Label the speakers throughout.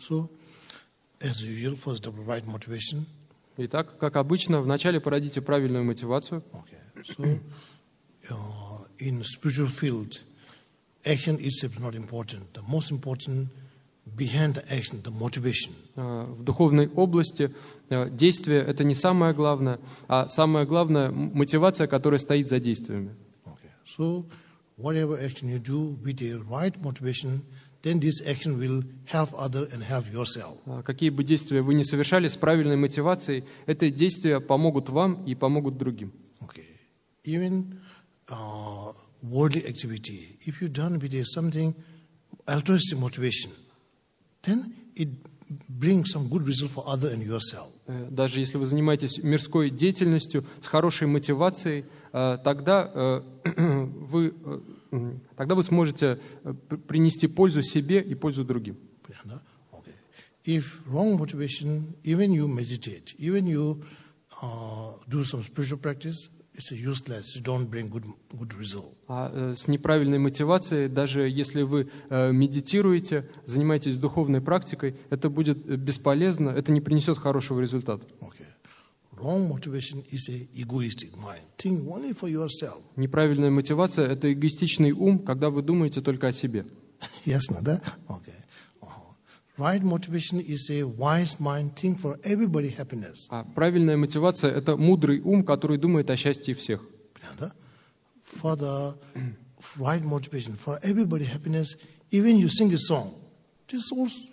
Speaker 1: So, as usual, first the right motivation.
Speaker 2: Итак, как обычно, вначале породите правильную мотивацию.
Speaker 1: Okay. So, in spiritual field, action itself is not important. The most important behind the action, the motivation.
Speaker 2: В духовной области действие — это не самое главное, а самое главное — мотивация, которая стоит за действиями.
Speaker 1: Okay. So, whatever action you do with the right motivation, then this action will help other and help yourself.
Speaker 2: Какие бы действия вы ни совершали с правильной мотивацией, это действия помогут вам и помогут другим.
Speaker 1: Okay. Even worldly activity, if you done with something altruistic motivation, then it brings some good result for other and yourself.
Speaker 2: Даже если вы занимаетесь мирской деятельностью с хорошей мотивацией, тогда вы сможете принести пользу себе и пользу другим.
Speaker 1: Okay. If wrong motivation, even you meditate, even you do some spiritual practice, it's useless. It don't bring good result.
Speaker 2: А с неправильной мотивацией, даже если вы медитируете, занимаетесь духовной практикой, это будет бесполезно, это не принесет хорошего результата.
Speaker 1: Okay. Wrong motivation is a egoistic mind. Think only for yourself.
Speaker 2: Неправильная мотивация — это эгоистичный ум, когда вы думаете только о себе.
Speaker 1: Ясно, да? Okay. Right motivation is a wise mind. Think for everybody happiness.
Speaker 2: А правильная мотивация — это мудрый ум, который думает о счастье всех.
Speaker 1: For the right motivation, for everybody happiness, even you sing a song, this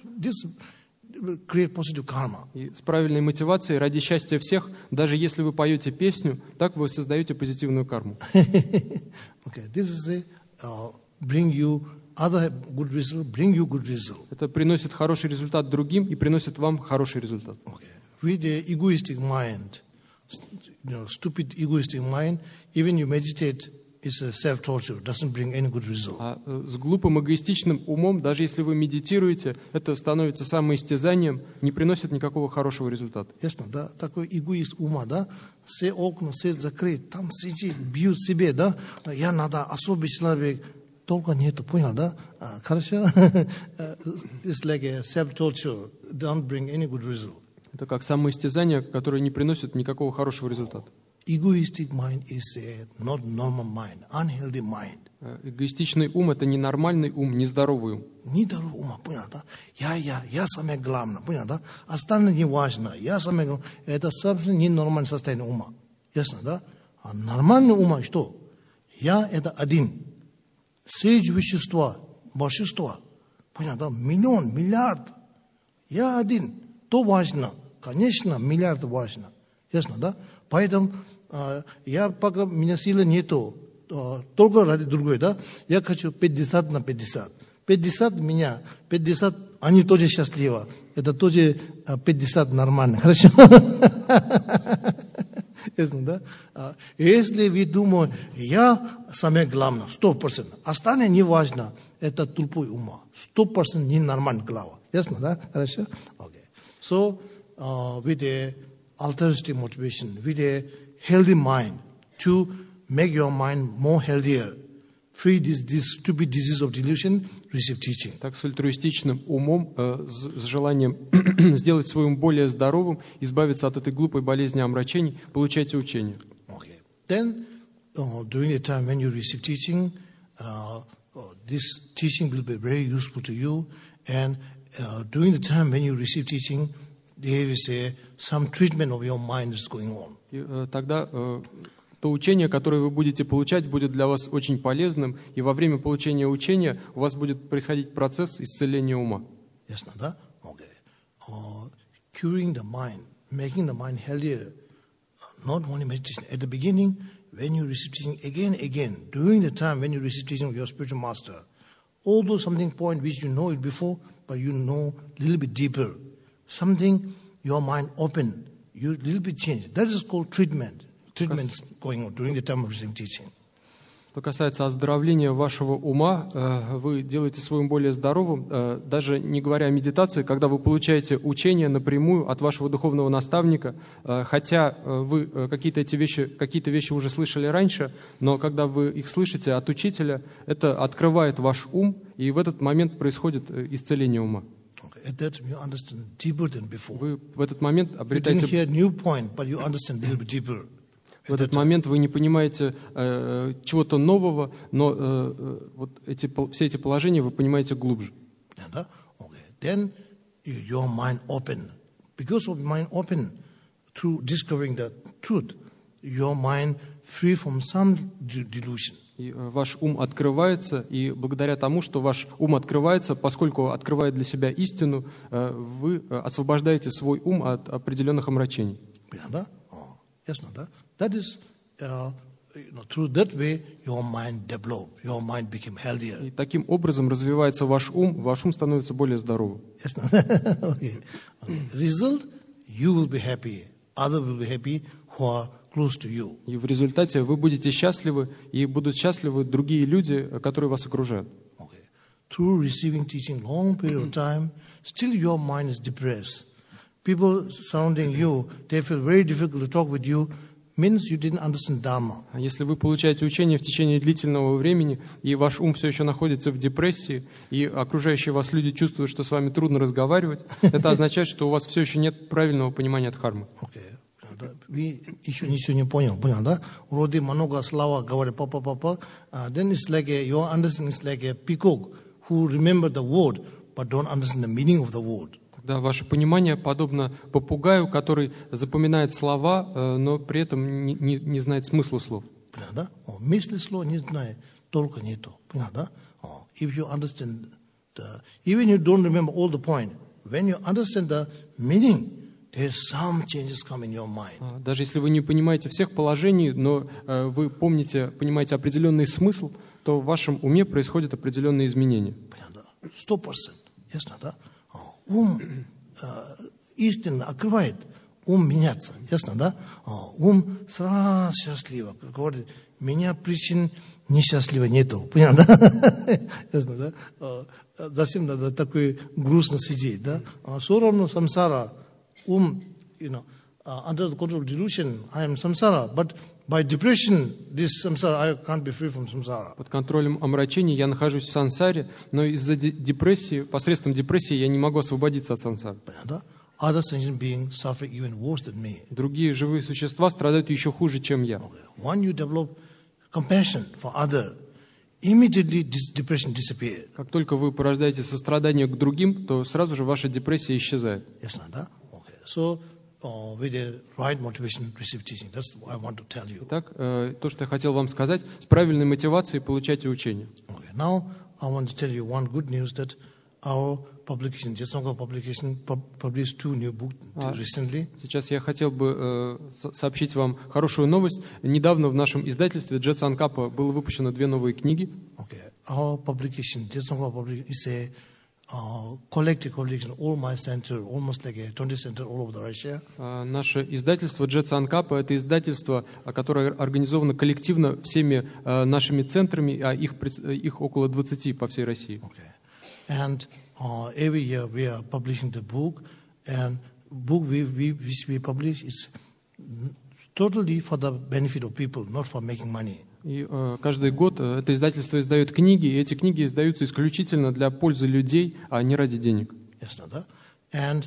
Speaker 1: will create positive karma.
Speaker 2: И с правильной мотивацией, ради счастья всех, даже если вы поете песню, так вы создаете позитивную карму.
Speaker 1: Okay, this is bring you other good result, bring you good result.
Speaker 2: Это приносит хороший результат другим и приносит вам хороший результат.
Speaker 1: Okay. With the egoistic mind, stupid egoistic mind, even you meditate, it's a self-torture, doesn't bring any good result.
Speaker 2: А с глупым эгоистичным умом, даже если вы медитируете, это становится самоистязанием, не приносит никакого хорошего результата.
Speaker 1: Ясно, да? Такой эгоист ума, да? Все окна, все закрыты, там сидит, бьют себе, да? Я надо особый человек. Только нету, понял, да? Хорошо? It's like a self-torture, don't bring any good result.
Speaker 2: Это как самоистязание, которое не приносит никакого хорошего результата.
Speaker 1: Egoistic mind is a not normal mind, unhealthy mind.
Speaker 2: Эгоистичный ум — это ненормальный ум, нездоровый ум.
Speaker 1: Нездоровый ум, понял, да? Я самое главное, понял, да? Остальное не важно, я самое главное. Это совсем ненормальное состояние ума. Ясно, да? А нормальный ум что? Я — это один. Все вещества, большинство, понял, да? Миллион, миллиард. Я один. То важно. Конечно, миллиард важно. Ясно, да? Поэтому я пока, у меня силы нету, только ради другой, да? Я хочу 50 на 50. 50 меня, 50, они тоже счастливы. Это тоже 50 нормально, хорошо? Ясно, да? Если вы думаете, я самое главное, 100%, остальное не важно, это тупой ума, 100% ненормальная голова. Ясно, да? Хорошо? Okay. So, with a altruistic motivation, with a healthy mind, to make your mind more healthier, free this stupid disease of delusion, receive teaching.
Speaker 2: Так, с альтруистичным умом, с желанием сделать свой ум более здоровым, избавиться от этой глупой болезни омрачений, получайте учение.
Speaker 1: Okay. Then, during the time when you receive teaching, this teaching will be very useful to you. And during the time when you receive teaching, there is some treatment of your mind is going on.
Speaker 2: И тогда то учение, которое вы будете получать, будет для вас очень полезным, и во время получения учения у вас будет происходить процесс исцеления ума.
Speaker 1: Ясно, да? Okay. Curing the mind, making the mind healthier, not only meditation. At the beginning, when you receive teaching again, during the time when you receive teaching of your spiritual master, although something point which you know it before, but you know a little bit deeper, something your mind open, you little bit change. That is called treatment. Treatment is going on during the time of receiving teaching.
Speaker 2: Что касается оздоровления вашего ума, вы делаете свой ум более здоровым, даже не говоря о медитации, когда вы получаете учение напрямую от вашего духовного наставника, хотя вы какие-то вещи уже слышали раньше, но когда вы их слышите от учителя, это открывает ваш ум, и в этот момент происходит исцеление ума.
Speaker 1: Okay. At that time, you understand deeper than before.
Speaker 2: Вы в этот момент
Speaker 1: You didn't
Speaker 2: обретаете...
Speaker 1: hear new point, but you understand a little bit deeper.
Speaker 2: В этот момент вы не понимаете чего-то нового, но вот все эти положения вы понимаете глубже.
Speaker 1: Okay. Then your mind open. Because of mind open, through discovering the truth, your mind free from some delusion.
Speaker 2: И ваш ум открывается, и благодаря тому, что ваш ум открывается, поскольку открывает для себя истину, вы освобождаете свой ум от определенных омрачений.
Speaker 1: Yes, that is, through that way, your mind developed, your mind became healthier.
Speaker 2: И таким образом развивается ваш ум становится более здоровым.
Speaker 1: Yes, okay. Result, you will be happy, others will be happy who are close to you.
Speaker 2: И в результате вы будете счастливы, и будут счастливы другие люди, которые вас окружают.
Speaker 1: Okay. Through receiving teaching long period of time, still your mind is depressed. People surrounding you, they feel very difficult to talk with you, means you didn't understand Dharma.
Speaker 2: А если вы получаете учение в течение длительного времени, и ваш ум все еще находится в депрессии, и окружающие вас люди чувствуют, что с вами трудно разговаривать, это означает, что у вас все еще нет правильного понимания дхармы.
Speaker 1: We еще ничего не понял, да? Вроде много слова говорят, папа, then it's like your understanding is like a peacock who remember the word, but don't understand the meaning of the word.
Speaker 2: Да, ваше понимание подобно попугаю, который запоминает слова, но при этом не знает смысла слов.
Speaker 1: Да? Мысли слова не знает, только нету. Да? If you understand, even you don't remember all the point, when you understand the meaning, there's some changes come in your mind.
Speaker 2: Даже если вы не понимаете всех положений, но вы понимаете определенный смысл, то в вашем уме происходят определенные изменения.
Speaker 1: 100%. Ясно, да? Ум истинно открывает, ум меняется, ясно, да? Ум сразу счастливо, как говорит, меня причин несчастливо нету, понятно, да? Ясно, да? Зачем надо такой грустно сидеть, да? Все равно самсара, ум, under the control of delusion, I am samsara, but by depression, this samsara, I can't be free from samsara.
Speaker 2: Под контролем омрачений я нахожусь в сансаре, но из-за депрессии, посредством депрессии я не могу освободиться от сансары.
Speaker 1: Other sentient beings suffer even worse than me.
Speaker 2: Другие живые существа страдают еще хуже, чем я.
Speaker 1: When you develop compassion for other, immediately this depression disappears.
Speaker 2: Как только вы порождаете сострадание к другим, то сразу же ваша депрессия исчезает.
Speaker 1: Yes, да? Okay. So, with the right motivation, receive teaching. That's what I want to tell you.
Speaker 2: Итак, то, что я хотел вам сказать, с правильной мотивацией получайте учение.
Speaker 1: Okay. Now, I want to tell you one good news that our publication, Jetsunga publication, published 2 new books recently.
Speaker 2: Сейчас я хотел бы сообщить вам хорошую новость. Недавно в нашем издательстве Jet Sankapa было выпущено 2 новые книги.
Speaker 1: Okay. Our publication, Jetsunga publication, is a collective publication, all my center, almost like a 20 center all over Russia.
Speaker 2: Наше издательство Jet Sankapa — это издательство, которое организовано коллективно всеми нашими центрами, а их около 20 по всей России.
Speaker 1: Okay. And every year we are publishing the book, and book which we publish is totally for the benefit of people, not for making money.
Speaker 2: И каждый год это издательство издает книги, и эти книги издаются исключительно для пользы людей, а не ради денег.
Speaker 1: Yes, and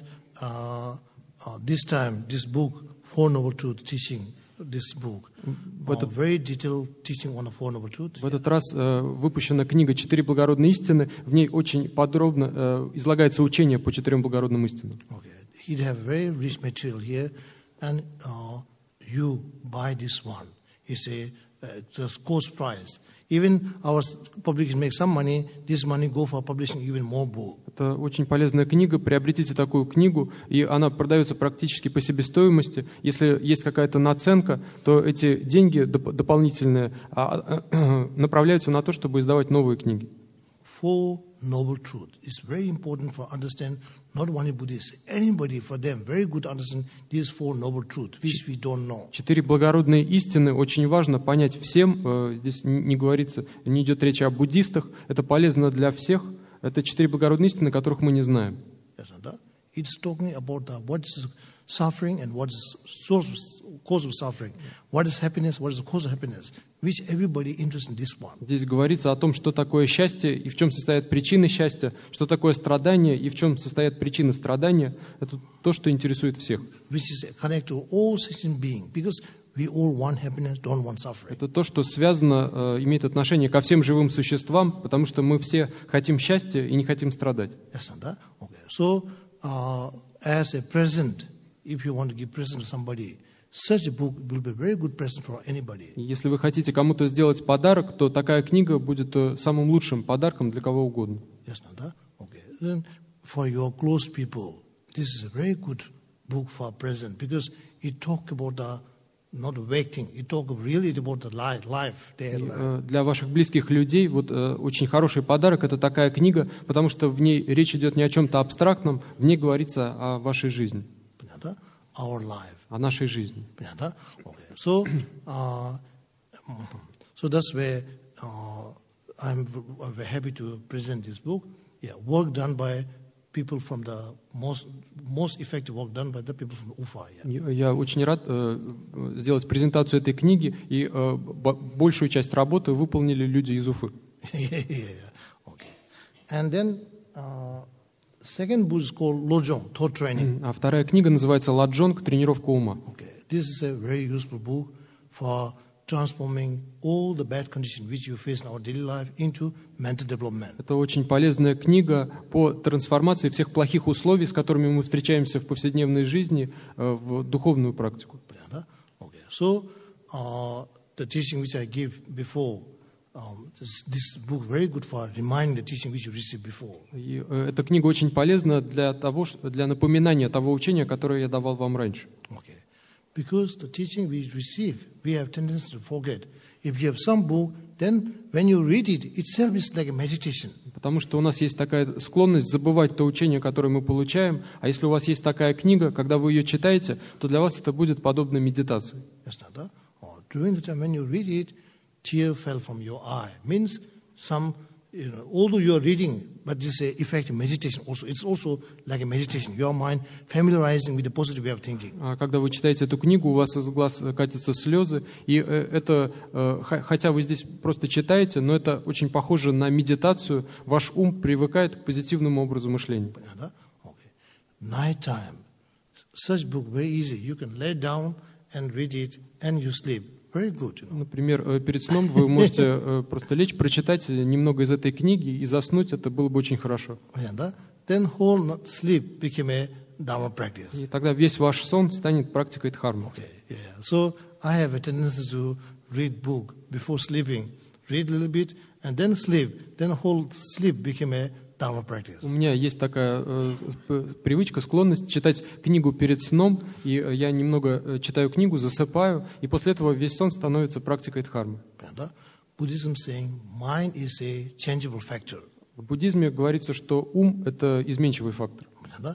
Speaker 1: this time, this book, Four Noble Truths Teaching, this book, very detailed teaching on the Four Noble Truths.
Speaker 2: В этот раз выпущена книга «4 благородные истины». В ней очень подробно излагается учение по 4 благородным истинам.
Speaker 1: Okay. You have very rich material here, and you buy this one. It's a just cost price. Even our publication makes some money. This money go for publishing even more book.
Speaker 2: Это очень полезная книга. Приобретите такую книгу, и она продается практически по себестоимости. Если есть какая-то наценка, то эти деньги дополнительные направляются на то, чтобы издавать новые книги.
Speaker 1: Four Noble Truths. It's very important for understand not only Buddhists, anybody for them very good to understand these Four Noble Truths, which we don't know.
Speaker 2: 4 благородные истины очень важно понять всем. Здесь не говорится, не идет речь о буддистах. Это полезно для всех. Это 4 благородные истины, которых мы не знаем.
Speaker 1: It's talking about what is suffering and what is cause of suffering, what is happiness, what is the cause of happiness, which everybody interested in this one.
Speaker 2: Здесь говорится о том, что такое счастье и в чем состоят причины счастья, что такое страдание и в чем состоят причины страдания. Это то, что интересует всех.
Speaker 1: Which is connected to all sentient beings, because we all want happiness, don't want suffering.
Speaker 2: Это то, что связано, имеет отношение ко всем живым существам, потому что мы все хотим счастья и не хотим страдать.
Speaker 1: Yes, okay. So, as a present, if you want to give present to somebody, such a book will be a very good present for anybody.
Speaker 2: Если вы хотите кому-то сделать подарок, то такая книга будет самым лучшим подарком для кого угодно.
Speaker 1: Yes, okay. Then for your close people, this is a very good book for present because it talks about the not waiting, it talks really about the life, their life.
Speaker 2: Для ваших близких людей вот очень хороший подарок – это такая книга, потому что в ней речь идет не о чем-то абстрактном, в ней говорится о вашей жизни.
Speaker 1: Our life.
Speaker 2: О нашей жизни.
Speaker 1: Okay. So that's where I'm very happy to present this book. Yeah, work done by people from the most effective work done by the people from Ufa. Yeah.
Speaker 2: Я очень рад сделать презентацию этой книги, и большую часть работы выполнили люди из Уфы.
Speaker 1: Okay. And then second book is called Lojong, Thought Training.
Speaker 2: А вторая книга называется «Ладжонг. Тренировка ума».
Speaker 1: Okay. This is a very useful book for transforming all the bad conditions which you face in our daily life into mental development.
Speaker 2: Это очень полезная книга по трансформации всех плохих условий, с которыми мы встречаемся в повседневной жизни, в духовную практику.
Speaker 1: Okay. So the teaching which I gave before. This book very good for reminding the teaching which you received before.
Speaker 2: И эта книга очень полезна для напоминания того учения, которое я давал вам раньше.
Speaker 1: Okay. Because the teaching we receive, we have tendency to forget. If you have some book, then when you read it, itself is like a meditation.
Speaker 2: Потому что у нас есть такая склонность забывать то учение, которое мы получаем, а если у вас есть такая книга, когда вы ее читаете, то для вас это будет подобно медитации.
Speaker 1: Yes, during the time when you read it, tear fell from your eye. Means although you are reading, but this is an effective meditation also. It's also like a meditation. Your mind familiarizing with the positive way of thinking.
Speaker 2: Когда вы читаете эту книгу, у вас из глаз катятся слезы, и это, хотя вы здесь просто читаете, но это очень похоже на медитацию. Ваш ум привыкает к позитивному образу мышления.
Speaker 1: Okay. Night time. Such book very easy. You can lay down and read it, and you sleep. Very good, you know.
Speaker 2: Например, перед сном вы можете просто лечь, прочитать немного из этой книги и заснуть, это было бы очень хорошо.
Speaker 1: Then whole sleep became a Dharma practice.
Speaker 2: И тогда весь ваш сон станет практикой дхармы.
Speaker 1: Okay, yeah. So I have a tendency to read book before sleeping, read a little bit, and then sleep. Then whole sleep became a Dharma practice.
Speaker 2: У меня есть такая привычка, склонность читать книгу перед сном, и я немного читаю книгу, засыпаю, и после этого весь сон становится практикой дхармы.
Speaker 1: Buddhism saying mind is a changeable factor.
Speaker 2: В буддизме говорится, что ум – это изменчивый фактор.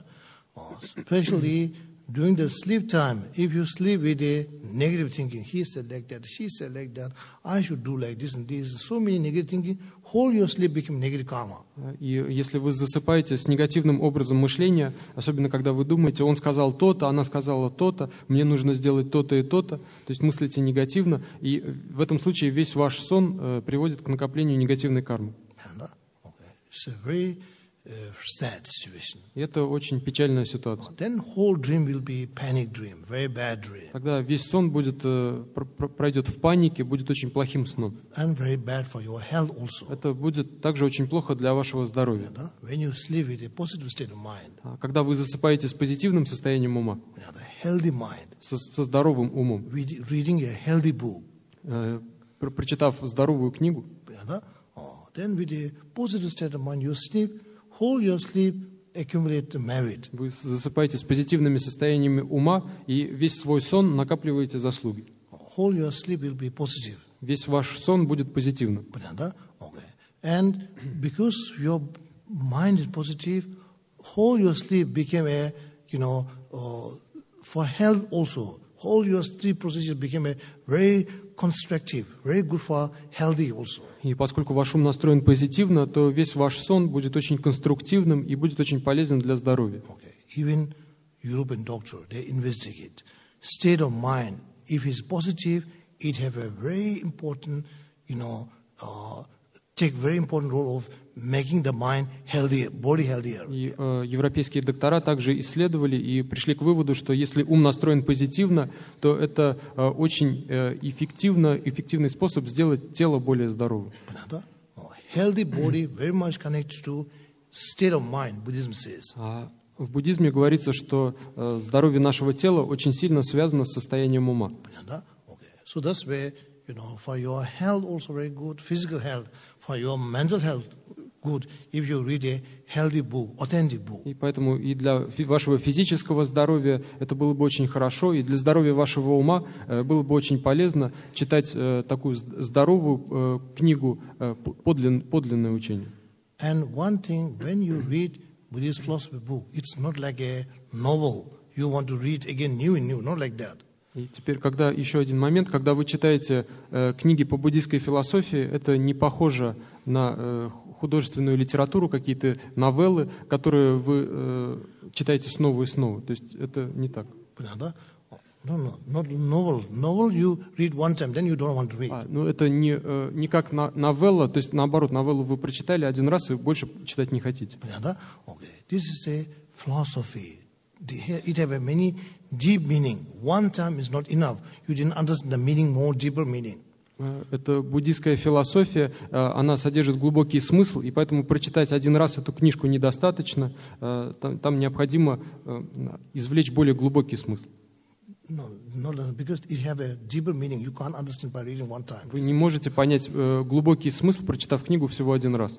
Speaker 1: Especially during the sleep time, if you sleep with a negative thinking, he said like that, she said like that, I should do like this and this, so many negative thinking, whole your sleep become negative karma.
Speaker 2: И если вы засыпаете с негативным образом мышления, особенно когда вы думаете, он сказал то-то, она сказала то-то, мне нужно сделать то-то и то-то, то есть мыслите негативно, и в этом случае весь ваш сон приводит к накоплению негативной кармы.
Speaker 1: It's a very sad situation.
Speaker 2: И это очень печальная ситуация.
Speaker 1: Then whole dream will be panic dream, very bad dream.
Speaker 2: Тогда весь сон пройдет в панике, будет очень плохим сном.
Speaker 1: And very bad for your health also.
Speaker 2: Это будет также очень плохо для вашего здоровья.
Speaker 1: When you sleep with a positive state of mind.
Speaker 2: Когда вы засыпаете с позитивным состоянием ума,
Speaker 1: healthy mind,
Speaker 2: со здоровым умом,
Speaker 1: reading a healthy book,
Speaker 2: прочитав здоровую книгу,
Speaker 1: then with a positive state of mind, you sleep. Whole your sleep accumulate merit.
Speaker 2: Вы засыпаете с позитивными состояниями ума, и весь свой сон накапливаете заслуги.
Speaker 1: Whole your sleep will be positive.
Speaker 2: Весь ваш сон будет позитивным.
Speaker 1: Okay. And because your mind is positive, whole your sleep became a, for health also. Whole your sleep procedure became a very constructive, very good for healthy also.
Speaker 2: И поскольку ваш ум настроен позитивно, то весь ваш сон будет очень конструктивным и будет очень полезен для здоровья.
Speaker 1: Okay. Even European doctor, they investigate. State of mind, if it's positive, it have a very important, take very important role of making the mind healthier, body healthier.
Speaker 2: И европейские доктора также исследовали и пришли к выводу, что если ум настроен позитивно, то это очень эффективный способ сделать тело более здоровым.
Speaker 1: Healthy body very much connected to state of mind, Buddhism says.
Speaker 2: В буддизме говорится, что здоровье нашего тела очень сильно связано с состоянием ума.
Speaker 1: So that's where, for your health also very good, physical health, for your mental health good, if you read a healthy book, authentic book.
Speaker 2: И поэтому и для вашего физического здоровья это было бы очень хорошо, и для здоровья вашего ума было бы очень полезно читать такую здоровую книгу, подлинное учение.
Speaker 1: And one thing, when you read Buddhist philosophy book, it's not like a novel. You want to read again new and new, not like that.
Speaker 2: И теперь, когда еще один момент, когда вы читаете книги по буддийской философии, это не похоже на художественную литературу, какие-то новеллы, которые вы читаете снова и снова. То есть это не так.
Speaker 1: No, not novel. Novel you read one time, then you don't want to read.
Speaker 2: Ну это не как новелла, то есть наоборот, новеллу вы прочитали один раз и больше читать не хотите.
Speaker 1: Okay. This is a philosophy. It have a many deep meaning. One time is not enough. You didn't understand the meaning, more deeper meaning.
Speaker 2: Это буддийская философия, она содержит глубокий смысл, и поэтому прочитать один раз эту книжку недостаточно. Там необходимо извлечь более глубокий смысл. Вы не можете понять глубокий смысл, прочитав книгу всего один раз.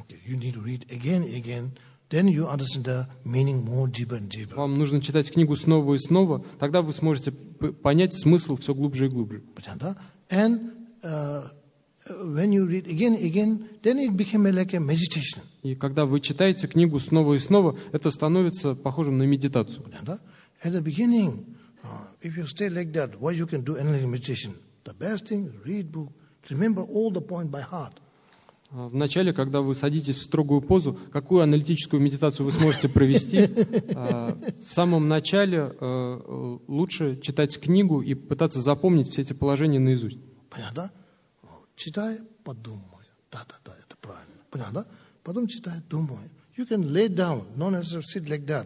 Speaker 2: Вам нужно читать книгу снова и снова, тогда вы сможете понять смысл все глубже и глубже. И когда вы читаете книгу снова и снова, это становится похожим на медитацию.
Speaker 1: If you stay like that, what you can do analytic meditation? The best thing, read book, remember all the point by heart.
Speaker 2: Вначале, когда вы садитесь в строгую позу, какую аналитическую медитацию вы сможете провести? В самом начале лучше читать книгу и пытаться запомнить все эти положения наизусть.
Speaker 1: Понятно? Читай, подумай. Да, это правильно. Понятно? Потом читай, думай. You can lay down, not necessarily sit like that.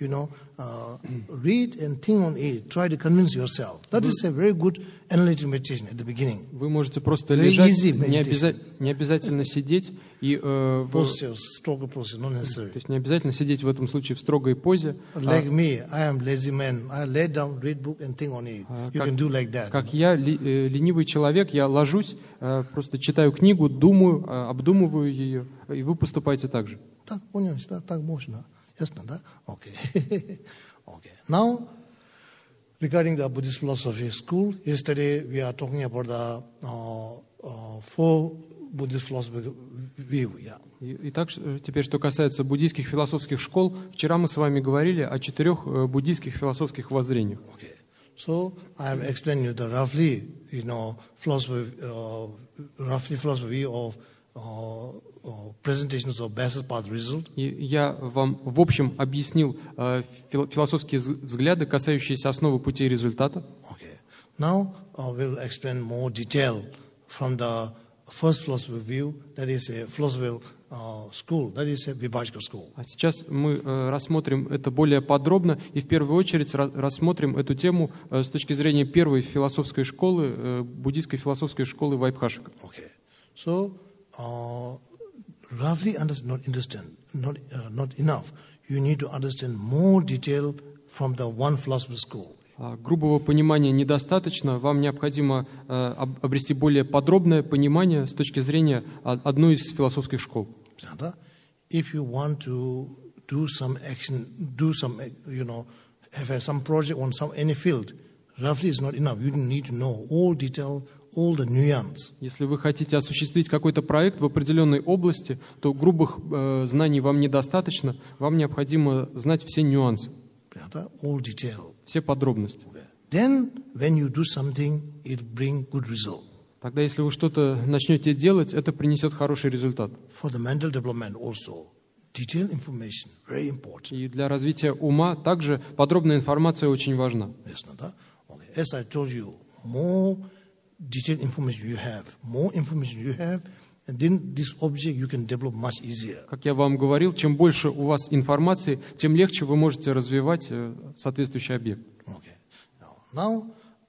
Speaker 1: Read and think on it. Try to convince yourself. That is a very good analytic meditation at the beginning.
Speaker 2: Вы можете просто лежать, не обязательно сидеть и
Speaker 1: строгой позе, not necessary.
Speaker 2: То есть не обязательно сидеть в этом случае в строгой позе.
Speaker 1: Like me, I am lazy man. I lay down, read book and think on it. You can do like that.
Speaker 2: Как я ленивый человек, я ложусь, просто читаю книгу, думаю, обдумываю ее, и вы поступаете так же.
Speaker 1: Так, понял, так можно. Ясно, да? Okay. Now, regarding the Buddhist philosophy school, yesterday we are talking about the four Buddhist philosophy view. Yeah.
Speaker 2: Итак, теперь, что касается буддийских философских школ, вчера мы с вами говорили о 4 буддийских философских воззрениях.
Speaker 1: Okay. So I have explained you the roughly philosophy of presentations of basis path result.
Speaker 2: И я вам в общем объяснил философские взгляды, касающиеся основы путей результата.
Speaker 1: Okay. Now we'll explain more detail from the first philosophy view, that is a philosophical school, that is a Vibhajika school.
Speaker 2: А сейчас мы рассмотрим это более подробно и в первую очередь рассмотрим эту тему с точки зрения первой философской школы, буддийской философской школы Вайбхашика.
Speaker 1: Okay. So roughly understand, not enough. You need to understand more detail from the one philosophy school.
Speaker 2: Грубого понимания недостаточно. Вам необходимо обрести более подробное понимание с точки зрения одной из философских школ.
Speaker 1: If you want to do some action, have some project on any field, roughly is not enough. You need to know all detail. All the nuance.
Speaker 2: Если вы хотите осуществить какой-то проект в определенной области, то грубых знаний вам недостаточно, вам необходимо знать все нюансы,
Speaker 1: all detail.
Speaker 2: Все подробности.
Speaker 1: Then, when you do something, it bring good result.
Speaker 2: Тогда, если вы что-то начнете делать, это принесет хороший результат.
Speaker 1: For the mental development also, detailed information, very important.
Speaker 2: И для развития ума также подробная информация очень важна.
Speaker 1: Yes, no, okay. As I told you, more detailed information you have, and then this object you can develop much easier.
Speaker 2: Как я вам говорил, чем больше у вас информации, тем легче вы можете развивать соответствующий объект.
Speaker 1: Okay. Now,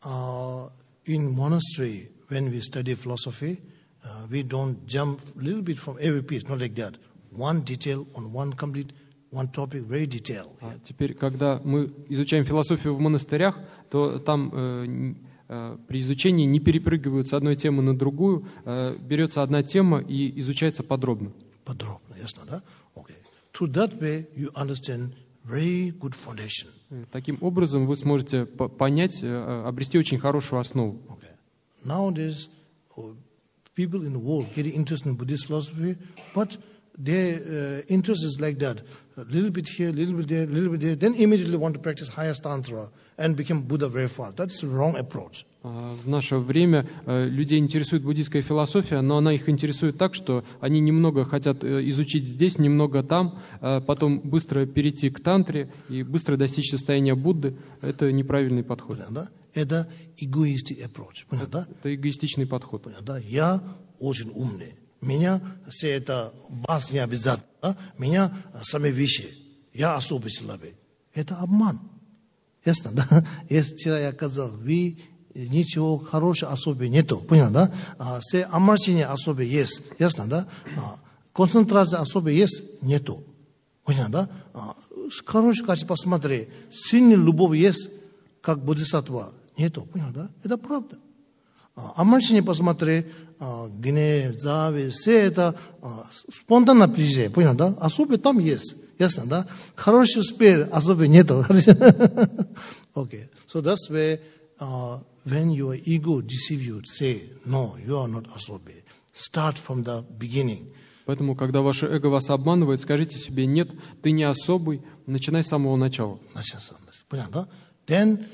Speaker 1: in monastery, when we study philosophy, we don't jump a little bit from every piece, not like that. One detail on one complete, one topic, very detailed.
Speaker 2: Теперь, когда мы изучаем философию в монастырях, то там при изучении не перепрыгивают с одной темы на другую, берется одна тема и изучается подробно.
Speaker 1: Подробно, ясно, да? Okay. Through that way, you understand very good foundation.
Speaker 2: Таким образом, вы сможете понять, обрести очень хорошую основу.
Speaker 1: Okay. Nowadays, people in the world getting interested in Buddhist philosophy, but their interest is like that. A little bit here, a little bit there, a little bit there. Then immediately want to practice highest tantra and become Buddha very fast. That's the wrong approach.
Speaker 2: В наше время людей интересует буддийская философия, но она их интересует так, что они немного хотят изучить здесь, немного там, потом быстро перейти к тантре и быстро достичь состояния Будды. Это неправильный подход.
Speaker 1: Это эгоистичный approach.
Speaker 2: Это эгоистичный подход.
Speaker 1: Я очень умный. Меня все это вас не обязательно. Меня сами вещи. Я особый слабый. Это обман. Ясно, да? Если вчера я сказал, вы ничего хорошего особо нету. Понял, да? Все омрачения особо есть. Ясно, да? Концентрация особо есть? Нету. Понял, да? Хорошее качество посмотри. Сильная любовь есть, как бодхисаттва? Нету. Понял, да? Это правда. Омрачение посмотри, гнев, зависть, все это спонтанно приезжает. Понял, да? Особо там есть. Ясно, да? Хороший успех особо нету. Okay. So that's where when your ego deceives you, say, no, you are not asobe. Start from the beginning.
Speaker 2: Поэтому, когда ваше эго вас обманывает, скажите себе, нет, ты не особый, начинай с самого начала.
Speaker 1: Понятно? Then,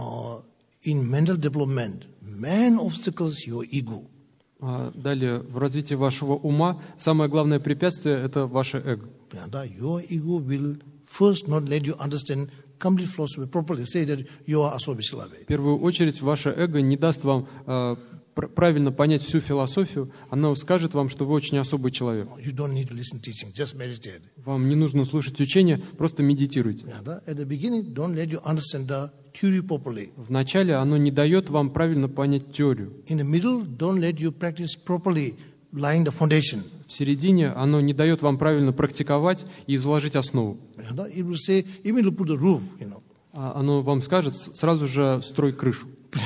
Speaker 1: in mental development, main obstacle is your ego.
Speaker 2: Далее, в развитии вашего ума, самое главное препятствие – это ваше эго.
Speaker 1: Your ego will first not let you understand complete philosophy properly. Say that you are asobi silabe.
Speaker 2: В первую очередь, ваше эго не даст вам правильно понять всю философию, оно скажет вам, что вы очень особый человек.
Speaker 1: You don't need to listen teaching, just meditate.
Speaker 2: Вам не нужно слушать учения, просто медитируйте.
Speaker 1: At the beginning, don't let you understand the theory properly.
Speaker 2: В начале оно не дает вам правильно понять теорию.
Speaker 1: In the middle, don't let you practice properly, laying the foundation.
Speaker 2: В середине оно не дает вам правильно практиковать и заложить основу.
Speaker 1: It will say, even to put the roof,
Speaker 2: Оно вам скажет, сразу же строй крышу.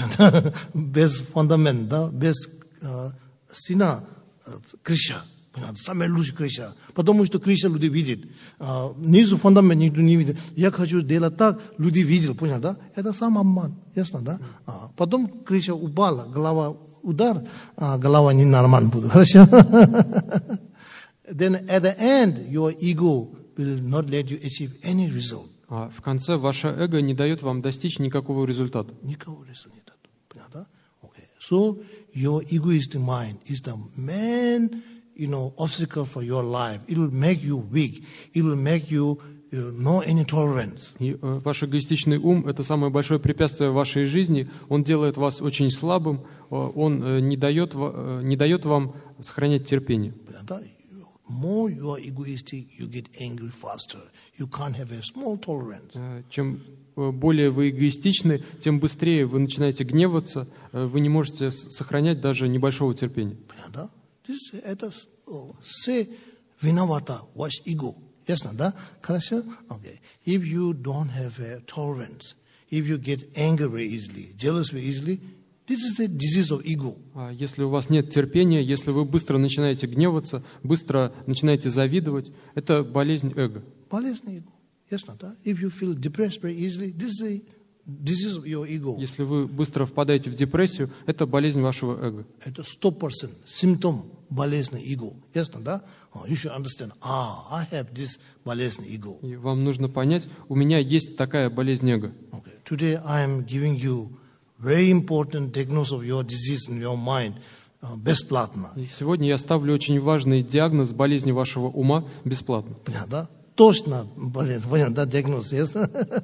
Speaker 1: Без фундамента, без стена, крыша. Самая лучшая крыша. Потому что крыша люди видят. Низу фундамент никто не видит. Я хочу делать так, люди видят. Понял, да? Это сам обман. Ясно, да? Потом крыша упала, голова удар, голова не нормально будет. Хорошо? Then at the end, your ego will not let you achieve any result.
Speaker 2: В конце ваше эго не дает вам достичь никакого результата.
Speaker 1: Никакого результата. Понятно? Okay. So your egoistic mind is the main, obstacle for your life. It will make you weak. It will make you no any tolerance.
Speaker 2: И ваш эгоистичный ум – это самое большое препятствие в вашей жизни. Он делает вас очень слабым. Он не дает вам сохранять терпение.
Speaker 1: More you are egoistic, you get angry faster. You can't have a small tolerance.
Speaker 2: Чем более вы эгоистичны, тем быстрее вы начинаете гневаться. Вы не можете сохранять даже небольшого терпения.
Speaker 1: Это say виновата ваш эго. Ясно, да? Хорошо? Okay. If you don't have a tolerance, if you get angry very easily, jealous very easily, this is a disease of ego.
Speaker 2: Если у вас нет терпения, если вы быстро начинаете гневаться, быстро начинаете завидовать, это болезнь эго.
Speaker 1: Болезнь эго. Ясно, да? If you feel depressed very easily, this is a disease of your ego.
Speaker 2: Если вы быстро впадаете в депрессию, это болезнь вашего эго.
Speaker 1: Это 100% симптом болезни эго. Ясно, да? You should understand. I have this болезнь эго.
Speaker 2: И вам нужно понять, у меня есть такая болезнь эго.
Speaker 1: Okay. Today I am giving you very important diagnosis of your disease in your mind. бесплатно.
Speaker 2: И сегодня я ставлю очень важный диагноз болезни вашего ума бесплатно.
Speaker 1: Понятно? Точно болезнь, понятно, диагноз, yes?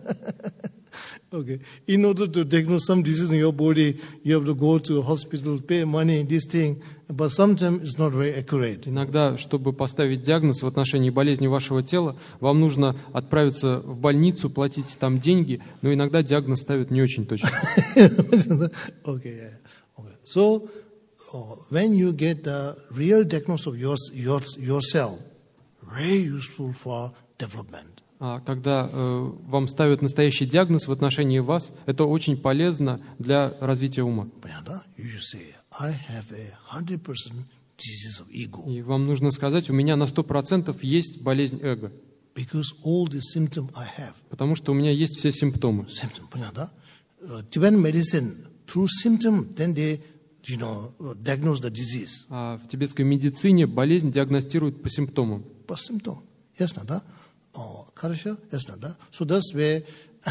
Speaker 1: Okay. In order to diagnose some disease in your body, you have to go to a hospital, pay money, this thing, but sometimes it's not very accurate.
Speaker 2: Иногда, чтобы поставить диагноз в отношении болезни вашего тела, вам нужно отправиться в больницу, платить там деньги, но иногда диагноз ставят не очень точно.
Speaker 1: Okay, yeah. Okay. So, when you get the real diagnosis of yourself, very useful for development.
Speaker 2: А когда вам ставят настоящий диагноз в отношении вас, это очень полезно для развития ума.
Speaker 1: Понятно? You should say, I have a 100% disease of ego.
Speaker 2: И вам нужно сказать, у меня на 100% есть болезнь эго.
Speaker 1: Because all the symptoms I have.
Speaker 2: Потому что у меня есть все симптомы.
Speaker 1: Symptom, понятно? Tibetan medicine, through symptom, then they, diagnose the disease.
Speaker 2: А в тибетской медицине болезнь диагностируют по симптомам.
Speaker 1: По симптомам. Ясно, да? Хорошо? Ясно, да? So that's where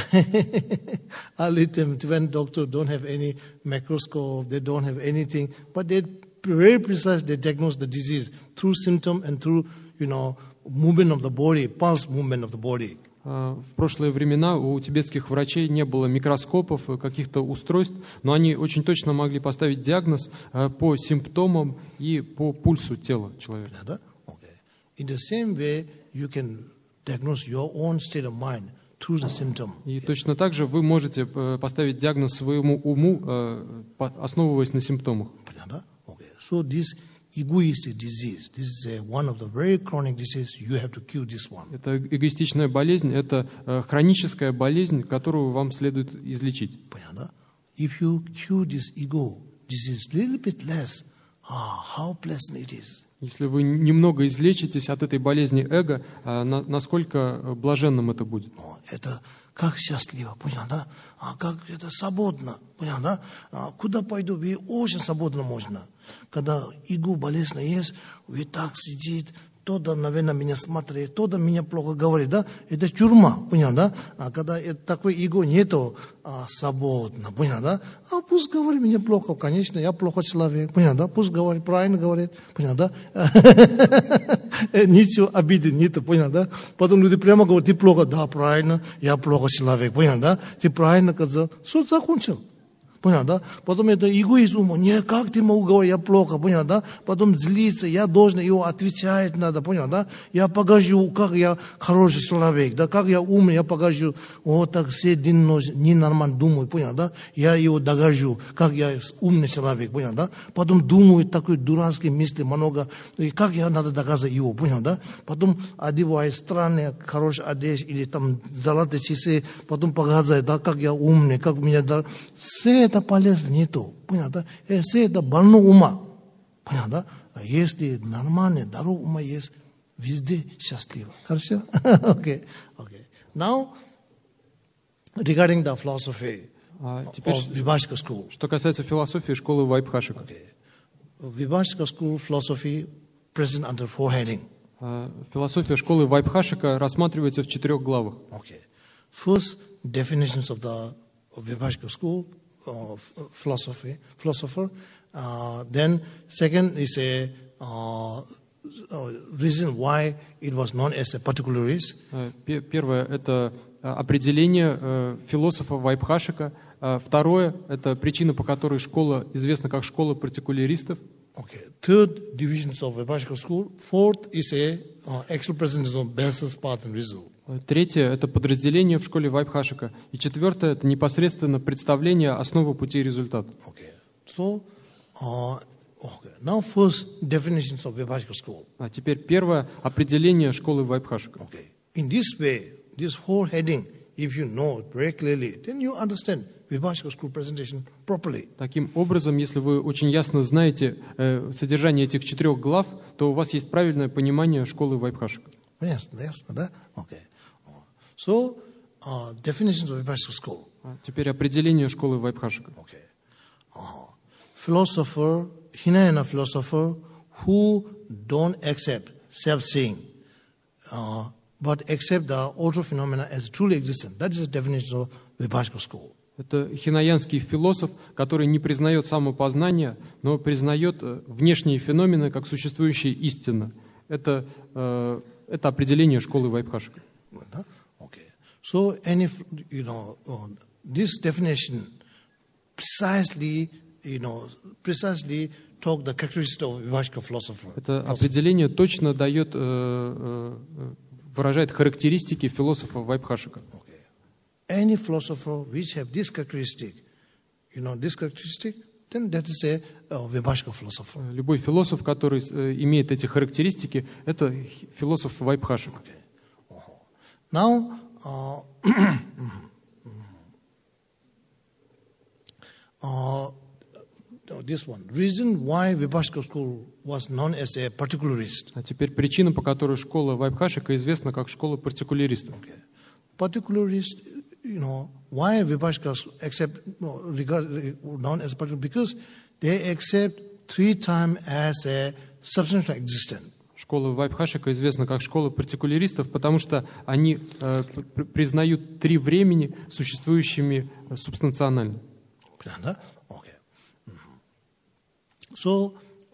Speaker 1: early Tibetan doctors don't have any microscope, they don't have anything, but they very precise, they diagnose the disease through symptom and through, movement of the body, pulse movement of the body.
Speaker 2: В прошлые времена у тибетских врачей не было микроскопов, каких-то устройств, но они очень точно могли поставить диагноз по симптомам и по пульсу тела человека.
Speaker 1: Okay. In the same way, you can diagnose your own state of mind through the symptom.
Speaker 2: И точно так же вы можете поставить диагноз своему уму, основываясь на симптомах.
Speaker 1: Okay. So this egoistic disease, this is one of the very chronic diseases. You have to cure this one.
Speaker 2: Это эгоистичная болезнь, это хроническая болезнь, которую вам следует излечить.
Speaker 1: If you cure this ego disease a little bit less, how pleasant it is.
Speaker 2: Если вы немного излечитесь от этой болезни эго, насколько блаженным это будет?
Speaker 1: Это как счастливо, понял, да? Как это свободно, понял, да? Куда пойду, вы очень свободно можно. Когда эго болезнь есть, вы так сидит, кто-то, наверное, меня смотрит, кто-то меня плохо говорит, да? Это тюрьма, понял, да? А когда такой эго нету, свободно, понял, да? Пусть говорит мне плохо, конечно, я плохой человек, понял, да? Пусть говорит, правильно говорит, понял, да? Ничего обиды нету, понял, да? Потом люди прямо говорят, ты плохо, да, правильно, я плохой человек, понял, да? Ты правильно сказал, суд закончил. Понял, да? Потом это эгоизм, не, как ты могу говорить, я плохо, понял, да? Потом злиться, я должен его отвечать надо, понял, да? Я покажу, как я хороший человек, да? Как я умный, я покажу, вот так все день ночь ненормально думаю, понял, да? Я его докажу, как я умный человек, понял, да? Потом думаю, такой дурацкие мысли много, и как я надо доказать его, понял, да? Потом одеваю странные, хорошие одежды, или там золотые часы, потом показываю, да, как я умный, как меня, да? Все это полезно не то, понял, да? Все это больно ума, понял, да? Если нормальный, здоровый ума есть, везде счастливо. Хорошо? Okay. Now, regarding the philosophy of Vibhashika school.
Speaker 2: Что касается философии школы Вайбхашика.
Speaker 1: Vibhashika school philosophy present under 4 headings.
Speaker 2: Философия школы Вайбхашика рассматривается в 4 главах.
Speaker 1: Okay. First, definitions of the Vibhashika school philosopher. Then second is a reason why it was known as a particularist.
Speaker 2: Первое – это определение философа Вайбхашика. Второе – это причина, по которой школа известна как школа партикуляристов.
Speaker 1: Okay. Third division of Vibhashika school. Fourth is a actual presence of basis, path and result.
Speaker 2: Третье – это подразделение в школе Вайбхашика. И четвертое – это непосредственно представление основы пути и результата.
Speaker 1: Okay. So, now first definitions of Vibhashika school.
Speaker 2: А теперь первое определение школы Вайбхашика.
Speaker 1: Okay. In this way, this 4 heading, if you know it very clearly, then you understand Vibhashika school presentation properly.
Speaker 2: Таким образом, если вы очень ясно знаете содержание этих 4 глав, то у вас есть правильное понимание школы Вайбхашика.
Speaker 1: Yes, да? Okay. So, definitions of Vibhashika school.
Speaker 2: Теперь определение школы Вайбхашика.
Speaker 1: Okay. Philosopher, Hinayana philosopher who don't accept self-seeing, but accept the auto phenomena as truly existent. That is the definition of Vibhashika school.
Speaker 2: Это хинаянский философ, который не признает самопознание, но признает внешние феномены как существующие истинно. Это определение школы Вайбхашика.
Speaker 1: Okay. So, this definition precisely talk the characteristics of Vibhashika philosopher.
Speaker 2: Это определение точно дает, выражает характеристики философа Вайбхашика.
Speaker 1: Okay. Any philosopher which have this characteristic, then that is a Vibhashika philosopher.
Speaker 2: Любой философ, который имеет эти характеристики, это философ Вайбхашик.
Speaker 1: Okay. Now, this one reason why Vibhashika school was known as a particularist.
Speaker 2: А теперь причина, по которой школа Вайбхашика известна как школа партикуляристов.
Speaker 1: Okay. Particularist, why Vibhashika known as particularist? Because they accept three time as a substantial existence.
Speaker 2: Школа Вайбхашика известна как школа партикуляристов, потому что они признают три времени существующими субстанционально.
Speaker 1: Okay. So,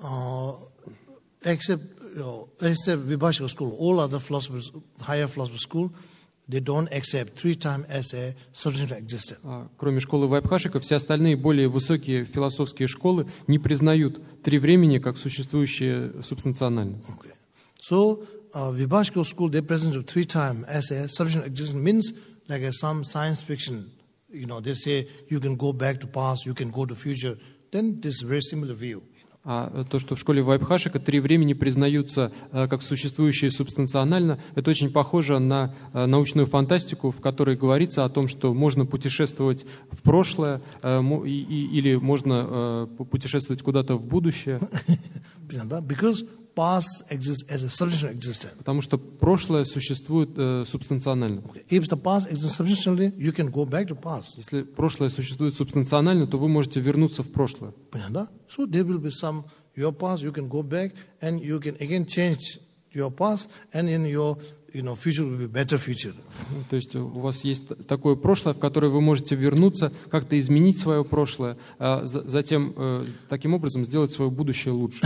Speaker 1: except Vibhashika school, all other philosophers, higher philosophy school, they don't accept three time as a substantial existence.
Speaker 2: Кроме школы Вайбхашика, все остальные более высокие философские школы не признают три времени как существующие субстанционально.
Speaker 1: Okay. So, Vibhashika school, they present three time as a substantial existence means like some science fiction. They say you can go back to past, you can go to future. Then this is a very similar view.
Speaker 2: А то, что в школе Вайбхашика три времени признаются как существующие субстанционально, это очень похоже на научную фантастику, в которой говорится о том, что можно путешествовать в прошлое или можно путешествовать куда-то в будущее.
Speaker 1: Because past exists as a substantial existence.
Speaker 2: Потому что прошлое существует субстанционально.
Speaker 1: If the past exists substantially, you can go back to past.
Speaker 2: Если прошлое существует субстанционально, то вы можете вернуться в прошлое.
Speaker 1: So there will be some your past, you can go back and you can again change your past, and in your future will be better future.
Speaker 2: То есть у вас есть такое прошлое, в которое вы можете вернуться, как-то изменить свое прошлое, а затем таким образом сделать свое будущее лучше.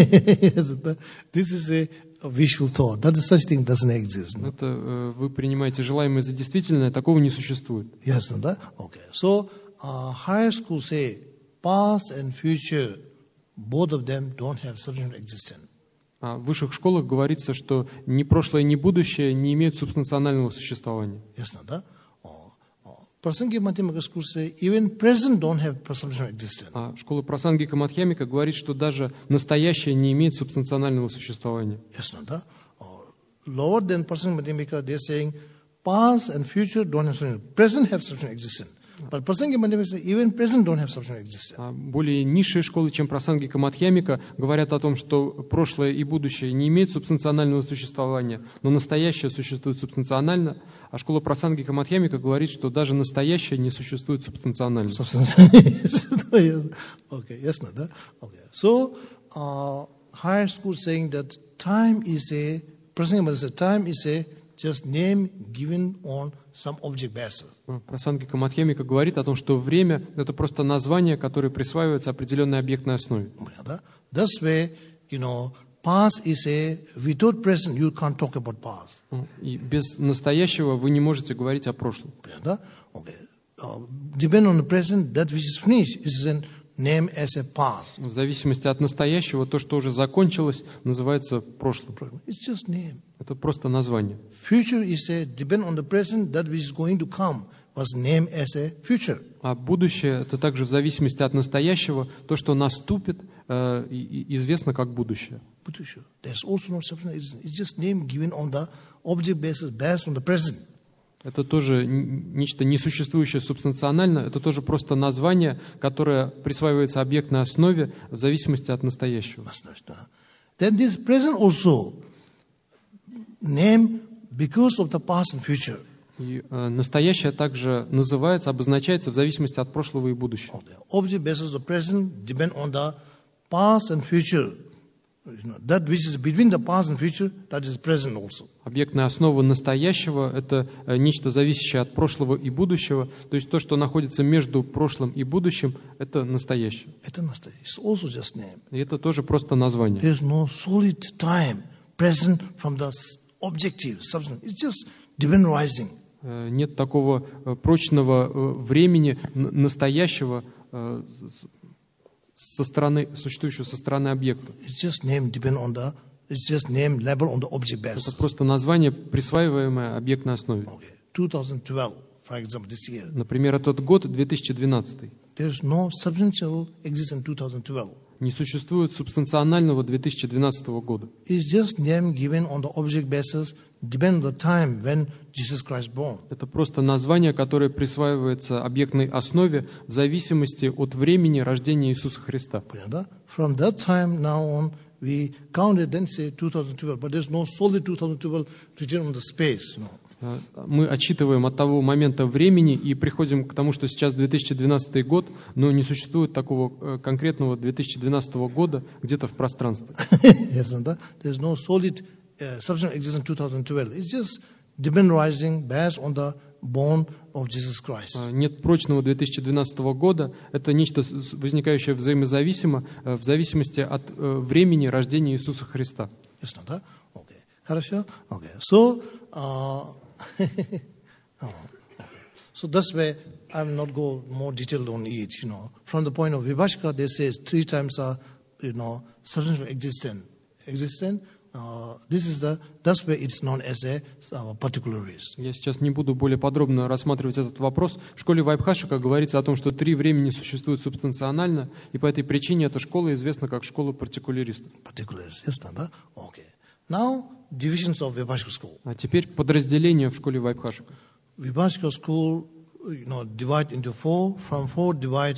Speaker 1: This is a wishful thought. That such thing doesn't exist.
Speaker 2: Это вы принимаете желаемое за действительное, такого не существует.
Speaker 1: Yes, okay. So higher school say past and future, both of them don't have substantial existence.
Speaker 2: А в высших школах говорится, что ни прошлое, ни будущее не имеют субстанционального существования.
Speaker 1: Yes, Prasangika Madhyamika school say even present don't have substantial existence.
Speaker 2: А школа Прасангика Мадхьямика говорит, что даже настоящее не имеет субстанционального существования.
Speaker 1: Yes, lower than Prasangika Madhyamika, they're saying past and future don't have substantial, present have substantial existence. But Prasangika Madhyamika say even present don't have substantial existence.
Speaker 2: Более низшие школы, чем Прасангика Мадхьямика, говорят о том, что прошлое и будущее не имеют субстанционального существования, но настоящее существует субстанционально, а школа Прасангика Мадхьямика говорит, что даже настоящее не существует субстанционально.
Speaker 1: Okay, yes, okay. So, higher school saying that time is a, Prasangika Madhyamika says time is a just name given on some object basis.
Speaker 2: Прасангика Мадхьямика говорит о том, что время — это просто название, которое присваивается определенной объектной основе.
Speaker 1: This way, past is a, without present you can't talk about past.
Speaker 2: И без настоящего вы не можете говорить о прошлом.
Speaker 1: Okay. Depending on the present, that which is finished is named as a past.
Speaker 2: В зависимости от настоящего, то, что уже закончилось, называется прошлым.
Speaker 1: It's just name.
Speaker 2: Это просто название.
Speaker 1: Future is a, depend on the present, that which is going to come was named as a future.
Speaker 2: А будущее — это также в зависимости от настоящего, то, что наступит, известно как будущее.
Speaker 1: There's also no substance. It's just name given on the object basis based on the present.
Speaker 2: Это тоже нечто несуществующее субстанционально, это тоже просто название, которое присваивается объектной основе в зависимости от настоящего.
Speaker 1: Then this present also name because of the past and future.
Speaker 2: И настоящее также называется, обозначается в зависимости от прошлого и будущего.
Speaker 1: Object basis of present depend on the past and future. That which is between the past and future, that is present also.
Speaker 2: Объектная основа настоящего — это нечто зависящее от прошлого и будущего. То есть то, что находится между прошлым и будущим, это настоящее.
Speaker 1: Это настоящее. It's also just name.
Speaker 2: И это тоже просто название.
Speaker 1: There is no solid time present from the objective substance. It's just divine rising.
Speaker 2: Нет такого прочного времени настоящего существующего со стороны объекта.
Speaker 1: It's just name depend on the. It's just name label on the object base.
Speaker 2: Это просто название, присваиваемое объектной основе.
Speaker 1: Okay. 2012, for example, this year.
Speaker 2: Например, этот год 2012.
Speaker 1: There is no substantial existence in 2012.
Speaker 2: Не существует субстанционального 2012 года.
Speaker 1: It's just name given on the object basis, depend on the time when Jesus Christ born.
Speaker 2: Это просто название, которое присваивается объектной основе в зависимости от времени рождения Иисуса Христа.
Speaker 1: From that time now on, we counted then say 2012, but there's no solid 2012 written on the space. No.
Speaker 2: Мы отсчитываем от того момента времени и приходим к тому, что сейчас 2012 год, но не существует такого конкретного 2012 года где-то в пространстве.
Speaker 1: Yes, there's no solid substance existence in 2012. It's just divine rising based on the born of Jesus Christ.
Speaker 2: Нет прочного 2012 года. Это нечто, возникающее взаимозависимо в зависимости от времени рождения Иисуса Христа.
Speaker 1: Yes, okay. Хорошо? Okay. So, so that's why I will not go more detailed on it. From the point of Vibhashika, they say 3 times substance of existence. That's why it's known as a particularist.
Speaker 2: Я сейчас не буду более подробно рассматривать этот вопрос. В школе Вайбхашика говорится о том, что 3 времени существуют субстанционально, и по этой причине эта школа известна как школа партикуляристов.
Speaker 1: Particularist, yes, okay. Now, divisions of Vibhashika school.
Speaker 2: А теперь подразделения в школе Вайбхашика.
Speaker 1: Vibhashika school, divide into 4. From 4 divide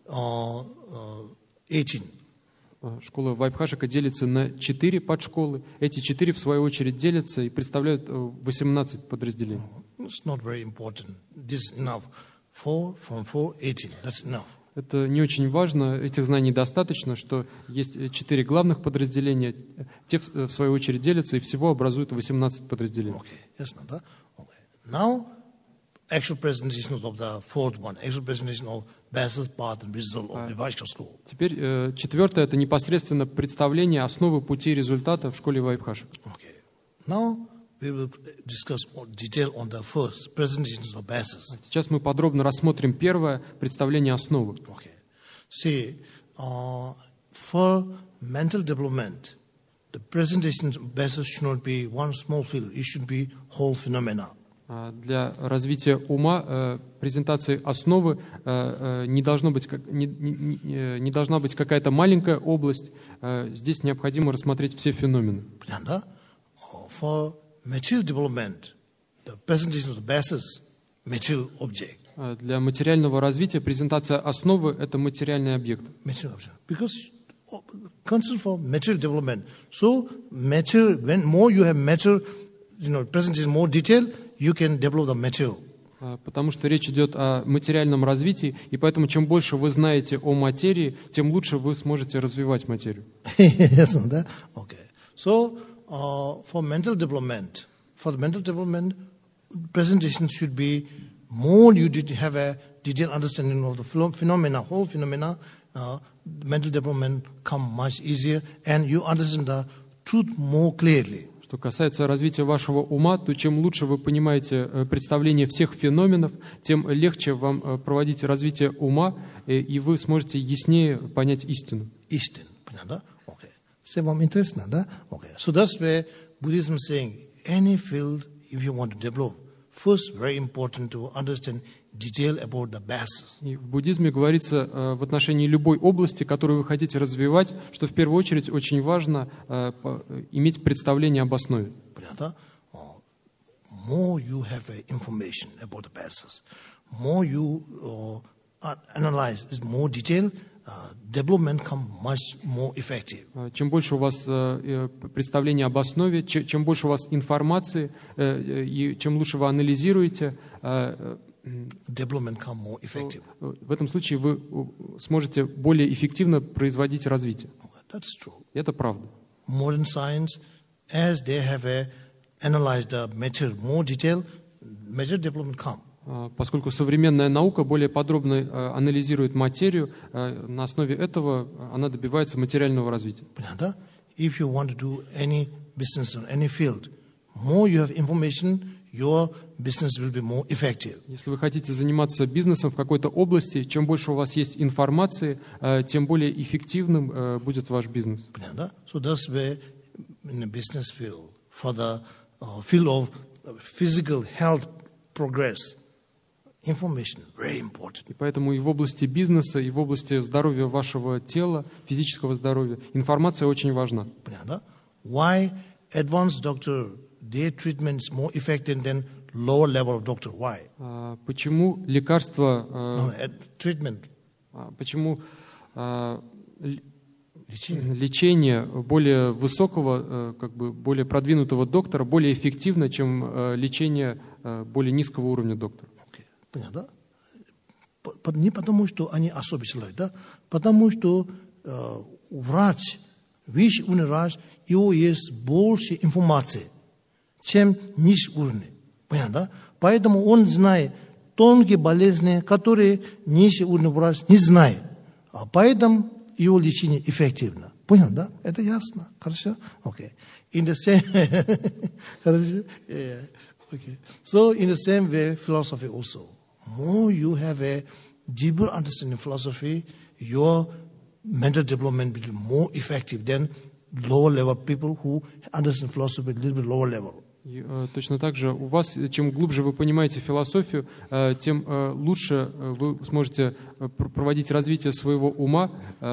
Speaker 1: 18.
Speaker 2: Школа Вайбхашика делится на 4 подшколы. Эти 4, в свою очередь, делятся и представляют 18 подразделений.
Speaker 1: It's not very important. This is enough. 4 from 4, 18. That's enough.
Speaker 2: Это не очень важно, этих знаний достаточно, что есть 4 главных подразделения, те, в свою очередь, делятся и всего образуют 18 подразделений.
Speaker 1: Okay. Yes, okay. Now, actual presentation of the fourth one, actual presentation of basis, path and result of Vibhashika school.
Speaker 2: Теперь 4-е — это непосредственно представление основы, пути и результата в школе Вайбхашика.
Speaker 1: Okay. Now, we will discuss more detail on the first presentations of basis.
Speaker 2: Сейчас мы подробно рассмотрим первое представление основы.
Speaker 1: Okay. See, for mental development, the presentations of basis should not be one small field. It should be whole phenomena.
Speaker 2: Для развития ума презентации основы не должна быть какая-то маленькая область. Здесь необходимо рассмотреть все феномены.
Speaker 1: For material development, the presentation of the basis, material object.
Speaker 2: Для материального развития презентация основы — это материальный объект.
Speaker 1: Because concern for material development. So material, when more you have material, presentation more detail, you can develop the material.
Speaker 2: Потому что речь идет о материальном развитии, и поэтому чем больше вы знаете о материи, тем лучше вы сможете развивать материю.
Speaker 1: Yes, okay. So for mental development, presentation should be more. You did have a detailed understanding of the phenomena, whole phenomena. Mental development come much easier, and you understand the truth more clearly.
Speaker 2: Что касается развития вашего ума, то чем лучше вы понимаете представление всех феноменов, тем легче вам проводить развитие ума, и вы сможете яснее понять истину.
Speaker 1: Истину, понятно? Okay. Say вам интересно, да? Okay. So that's where Buddhism is saying, any field, if you want to develop, first very important to understand detail about the basis.
Speaker 2: И в буддизме говорится в отношении любой области, которую вы хотите развивать, что в первую очередь очень важно иметь представление об основе.
Speaker 1: Понятно? More you have information about the basis, more you analyze, is more detail, development come much more effective.
Speaker 2: Чем больше у вас представления об основе, чем больше у вас информации, и чем лучше вы анализируете,
Speaker 1: development come more effective.
Speaker 2: В этом случае вы сможете более эффективно производить развитие.
Speaker 1: That is true.
Speaker 2: Это правда.
Speaker 1: modern science, as they have analyzed the matter more detail, major development come.
Speaker 2: Поскольку современная наука более подробно анализирует материю, на основе этого она добивается материального развития.
Speaker 1: Понятно? If you want to do any business in any field, more you have information, your business will be more effective.
Speaker 2: Если вы хотите заниматься бизнесом в какой-то области, чем больше у вас есть информации, тем более эффективным будет ваш бизнес.
Speaker 1: Понятно? So that's where in the business field, for the field of physical health progress, information very important.
Speaker 2: И поэтому и в области бизнеса, и в области здоровья вашего тела, физического здоровья, информация очень важна.
Speaker 1: Понятно? Why advanced doctor, their treatment is more effective than lower level of doctor? Why?
Speaker 2: Почему лекарства,
Speaker 1: Treatment.
Speaker 2: почему лечение более высокого, как бы более продвинутого доктора более эффективно, чем лечение более низкого уровня доктора?
Speaker 1: Okay. Понятно? Не потому, что они особенные, да? Потому что врач, высший уровень врач, у него есть больше информации, чем низкий уровень. Понятно, да? Поэтому он знает тонкие болезни, которые низкий уровень врач не знает. А поэтому его лечение эффективно. Понял, да? Это ясно. Хорошо? Okay. In the same хорошо? Yeah. Okay. So in the same way, philosophy also. More you have a deeper understanding of philosophy, your mental development will be more effective than lower level people who understand philosophy a little bit lower level.
Speaker 2: И, точно так же у вас, чем глубже вы понимаете философию, тем лучше вы сможете проводить развитие своего ума,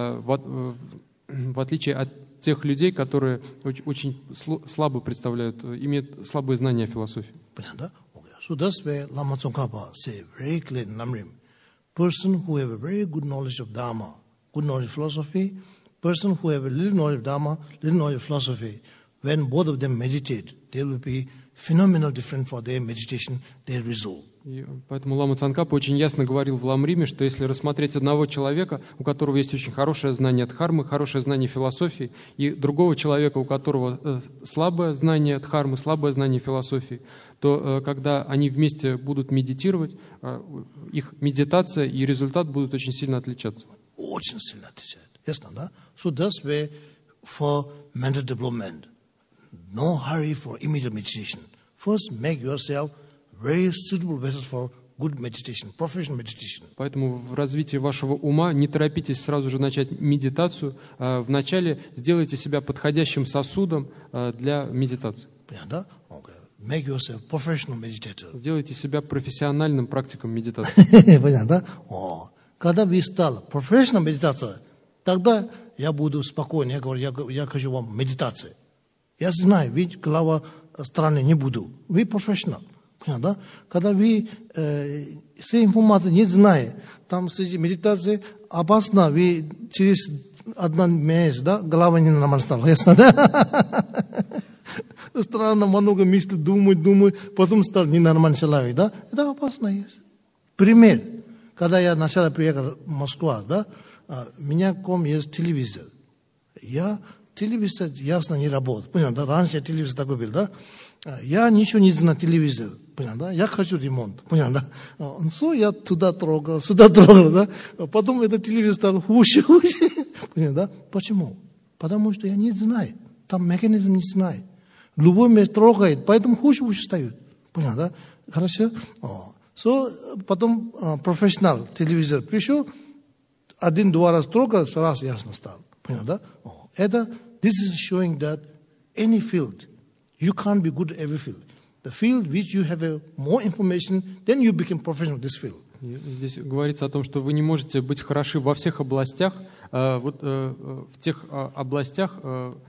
Speaker 2: в отличие от тех людей, которые очень слабо представляют, имеют слабые знания о философии.
Speaker 1: Понятно? So that's where Lama Tsongkhapa say very clear in Namrim, person who have a very good knowledge of Dharma, good knowledge of philosophy, person who have a little knowledge of Dharma, little knowledge of philosophy, when both of them meditate, there will be phenomenal different for their meditation, their result.
Speaker 2: И поэтому Лама Цангкапа очень ясно говорил в Ламриме, что если рассмотреть одного человека, у которого есть очень хорошее знание дхармы, хорошее знание философии, и другого человека, у которого слабое знание дхармы, слабое знание философии, то когда они вместе будут медитировать, их медитация и результат будут очень сильно отличаться.
Speaker 1: Очень сильно отличаются. Ясно, да? So that's where for mental development, no hurry for immediate meditation. First, make yourself very suitable vessel for good meditation, professional meditation.
Speaker 2: Поэтому в развитии вашего ума не торопитесь сразу же начать медитацию. Вначале сделайте себя подходящим сосудом для медитации.
Speaker 1: Понятно? Okay. Make yourself professional meditator.
Speaker 2: Сделайте себя профессиональным практиком медитации.
Speaker 1: Понятно? Когда вы стали профессионал медитация, тогда я буду спокойен. Я говорю, я хочу вам медитации. Я знаю, ведь голова страны не буду. Вы профессионал. Понятно? Когда вы все информацию не знаете, там среди медитации опасно, вы через 1 месяц, да, голова не нормально стала. Ясно, да? Странно, много мыслей думать, потом стал ненормальный человек, да? Это опасно есть. Пример. Когда я сначала приехал в Москву, да, у меня есть телевизор. Телевизор ясно не работает. Понятно, да? Раньше телевизор такой был, да? Я ничего не знаю телевизор. Понятно, да? Я хочу ремонт. Понятно, да? Я туда трогал, сюда трогал, да? Потом этот телевизор стал хуже. Понятно, да? Почему? Потому что я не знаю. Там механизм не знаю. Любой место трогает, поэтому хуже встает. Понятно, да? Хорошо? Потом профессионал телевизор пришел, 1-2 раза трогал, сразу ясно стало. Понятно, да? This is showing that any field, you can't be good at every field. The field which you have more information, then you become professional in this field.
Speaker 2: Здесь говорится о том, что вы не можете быть хороши во всех областях. В тех областях,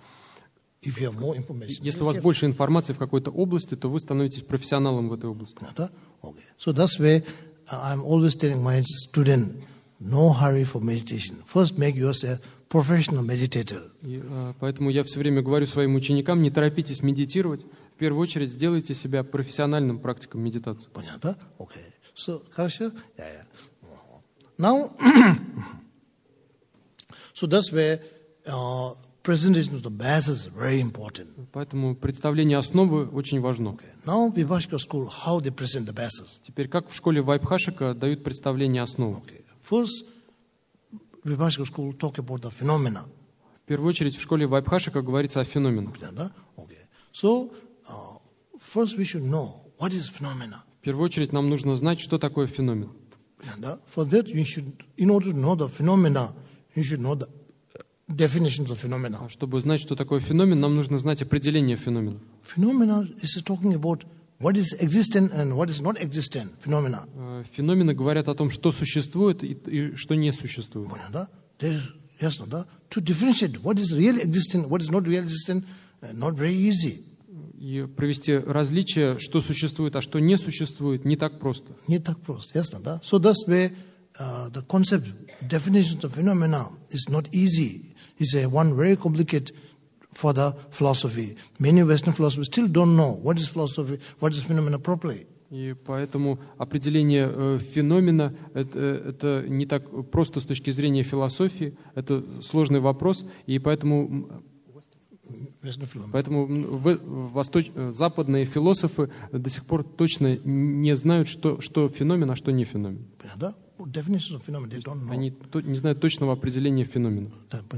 Speaker 2: если у вас больше информации в какой-то области, то вы становитесь профессионалом в этой области.
Speaker 1: Okay. So that's why I'm always telling my student, no hurry for meditation. First, make yourself professional meditator.
Speaker 2: И, поэтому я все время говорю своим ученикам, не торопитесь медитировать. В первую очередь сделайте себя профессиональным практиком медитации.
Speaker 1: Понятно? Okay. So, хорошо? Yeah. Now, so that's where presentation of the basis is very important.
Speaker 2: Поэтому представление основы очень важно.
Speaker 1: Okay. Now, Vibhashika school, how they present the basis.
Speaker 2: Теперь, как в школе Вайбхашика дают представление основы?
Speaker 1: Okay. First, Vibhashika school talk about the phenomena.
Speaker 2: В первую очередь, в школе Вайбхашика говорится о феноменах.
Speaker 1: Okay. So, first we should know what is phenomena.
Speaker 2: В первую очередь, нам нужно знать, что такое феномен.
Speaker 1: For that, you should, in order to know the phenomena, you should know the definitions of phenomena.
Speaker 2: Чтобы знать, что такое феномен, нам нужно знать определение феномена.
Speaker 1: Phenomena is talking about what is existent and what is not existent. Phenomena.
Speaker 2: Феномены говорят о том, что существует и что не существует.
Speaker 1: To differentiate what is really existent, what is not really existent, not very easy.
Speaker 2: И провести различие, что существует, а что не существует, не так просто.
Speaker 1: Не так просто, ясно, да? So that's why the concept, definitions of phenomena is not easy. It's one very complicated for the philosophy. Many Western philosophers still don't know what is philosophy, what is phenomena properly.
Speaker 2: И поэтому определение феномена это не так просто с точки зрения философии, это сложный вопрос, и поэтому западные философы до сих пор точно не знают, что феномен, а что не феномен. Они не знают точного определения феномена.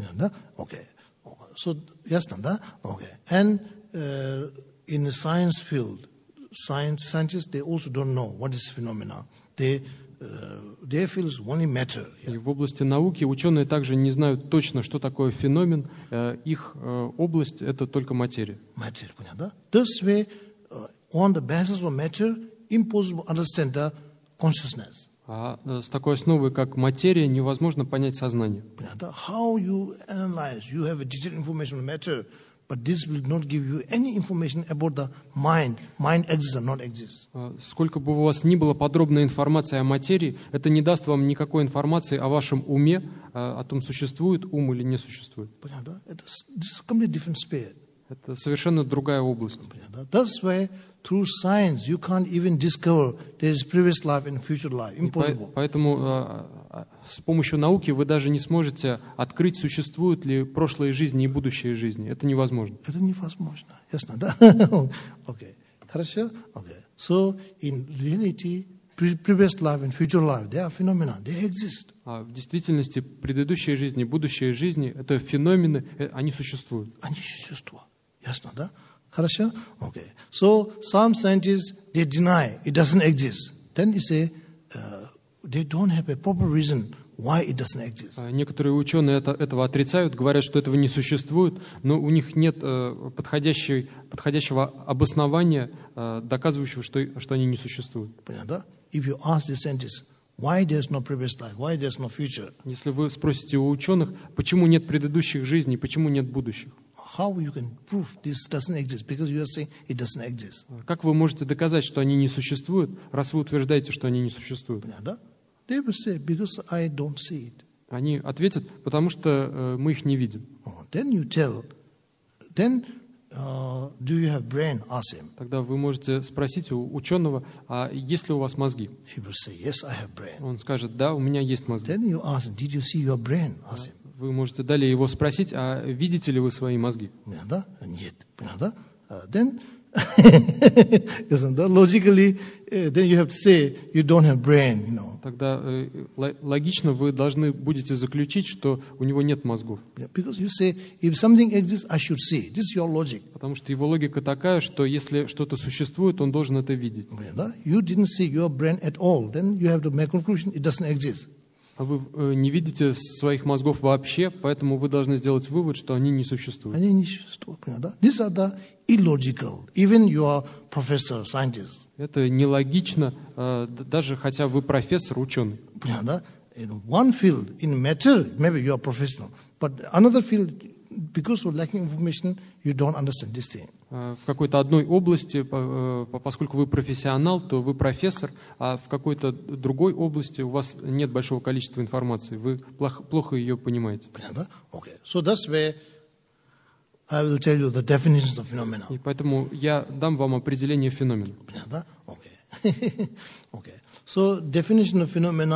Speaker 1: So, ясно, да? Okay. And in the science field, scientists, they also don't know what is phenomena. Their field is only matter.
Speaker 2: И в области науки ученые также не знают точно, что такое феномен. Их область — это только материя.
Speaker 1: Matter, понятно? This way, on the basis of matter, impossible to understand the consciousness.
Speaker 2: А с такой основой, как материя, невозможно понять сознание.
Speaker 1: How you analyze, you have a detailed information on matter, but this will not give you any information about the mind. Mind exists or not exists.
Speaker 2: Сколько бы у вас ни было подробной информации о материи, это не даст вам никакой информации о вашем уме, о том, существует ум или не существует.
Speaker 1: This is completely different sphere.
Speaker 2: Это совершенно другая область.
Speaker 1: That's why through science you can't even discover there is previous life and future life. Impossible.
Speaker 2: Поэтому с помощью науки вы даже не сможете открыть, существуют ли прошлые жизни и будущие жизни. Это невозможно.
Speaker 1: Это невозможно. Ясно, да? Okay. Хорошо? Okay. So in reality, previous life and future life, they are phenomena. They exist.
Speaker 2: А в действительности предыдущие жизни, будущие жизни — это феномены, они существуют.
Speaker 1: Они существуют. Ясно, да? Хорошо? Okay. So some scientists, they deny it doesn't exist. Then you say they don't have a proper reason why it doesn't exist.
Speaker 2: Некоторые ученые этого отрицают, говорят, что этого не существует, но у них нет подходящего обоснования, доказывающего, что они не существуют.
Speaker 1: Понятно? If you ask the scientists, why there's no previous life, why there's no future?
Speaker 2: Если вы спросите у ученых, почему нет предыдущих жизней, почему нет будущих?
Speaker 1: How you can prove this doesn't exist? Because you are saying it doesn't exist.
Speaker 2: Как вы можете доказать, что они не существуют, раз вы утверждаете, что они не существуют?
Speaker 1: They will say, because I don't see it.
Speaker 2: Они ответят, потому что мы их не видим.
Speaker 1: Then you tell, then do you have brain? Ask him.
Speaker 2: Тогда вы можете спросить у ученого, а есть ли у вас мозги?
Speaker 1: He will say, yes, I have brain.
Speaker 2: Он скажет, да, у меня есть мозги.
Speaker 1: Then you ask him, did you see your brain? Ask him.
Speaker 2: Вы можете далее его спросить, а видите ли вы свои мозги?
Speaker 1: Нет. Then, logically, then you have to say you don't have brain, you know.
Speaker 2: Тогда логично вы должны будете заключить, что у него нет мозгов.
Speaker 1: Because you say, if something exists, I should see. This is your logic.
Speaker 2: Потому что его логика такая, что если что-то существует, он должен это видеть.
Speaker 1: You didn't see your brain at all. Then you have to make conclusion it doesn't exist.
Speaker 2: А вы не видите своих мозгов вообще, поэтому вы должны сделать вывод, что они не существуют.
Speaker 1: Они не существуют. These are the illogical. Even you are professor, scientist.
Speaker 2: Это нелогично, даже хотя вы профессор, ученый.
Speaker 1: In one field, in matter, maybe you are professional, but another field, because of lacking information, you don't understand this thing.
Speaker 2: В какой-то одной области, поскольку вы профессионал, то вы профессор, а в какой-то другой области у вас нет большого количества информации, вы плохо ее понимаете.
Speaker 1: Okay. So that's where I will tell you the definitions of phenomena.
Speaker 2: И поэтому я дам вам определение феномена.
Speaker 1: Okay. Okay. So definition of phenomena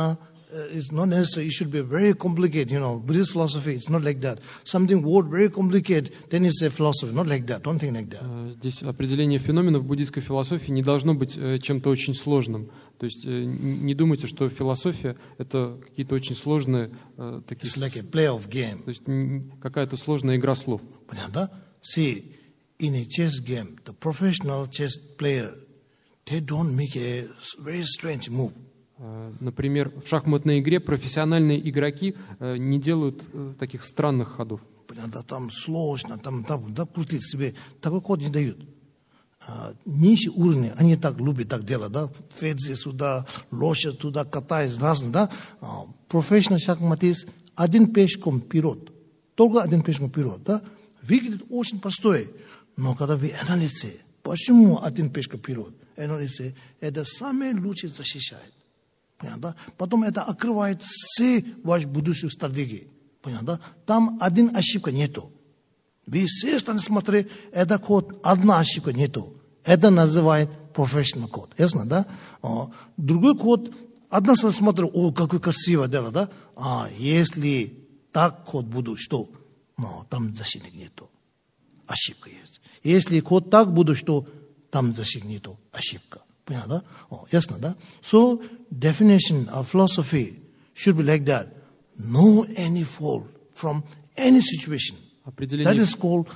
Speaker 1: it's not necessary. It should be very complicated. Buddhist philosophy, it's not like that. Something word very complicated, then it's a philosophy. Not like that. Don't think like that.
Speaker 2: Здесь определение феноменов в буддийской философии не должно быть чем-то очень сложным. То есть не думайте, что философия — это какие-то очень сложные такие...
Speaker 1: It's like a play of game.
Speaker 2: То есть какая-то сложная игра слов.
Speaker 1: Понятно? See, in a chess game, the professional chess player, they don't make a very strange move.
Speaker 2: Например, в шахматной игре профессиональные игроки не делают таких странных ходов.
Speaker 1: Понятно? Там сложно, там крутить себе. Такой ход не дают. Низшие уровни, они так любят так делать, да? Федзи сюда, лошадь туда, катаясь, разно, да? Профессиональный шахматист один пешком вперед. Только один пешком вперед, да? Выглядит очень простой. Но когда вы анализируете, почему один пешком вперед? Анализируете, это самое лучшее защищает. Понятно? Потом это открывает все ваши будущие стратегии. Понятно? Там один ошибка нету. Вы все стороны смотрите, это код, одна ошибка нету. Это называют профессиональный код. Ясно, да? Другой код, одна сторона смотрит, о, какой красивое дело, да? Если так код буду, что? Там защитник нету. Ошибка есть. Если код так буду, что? Там защитник нету. Ошибка. Понятно, да? Ясно, да? So, definition of philosophy should be like that. No any fault from any situation. That is called,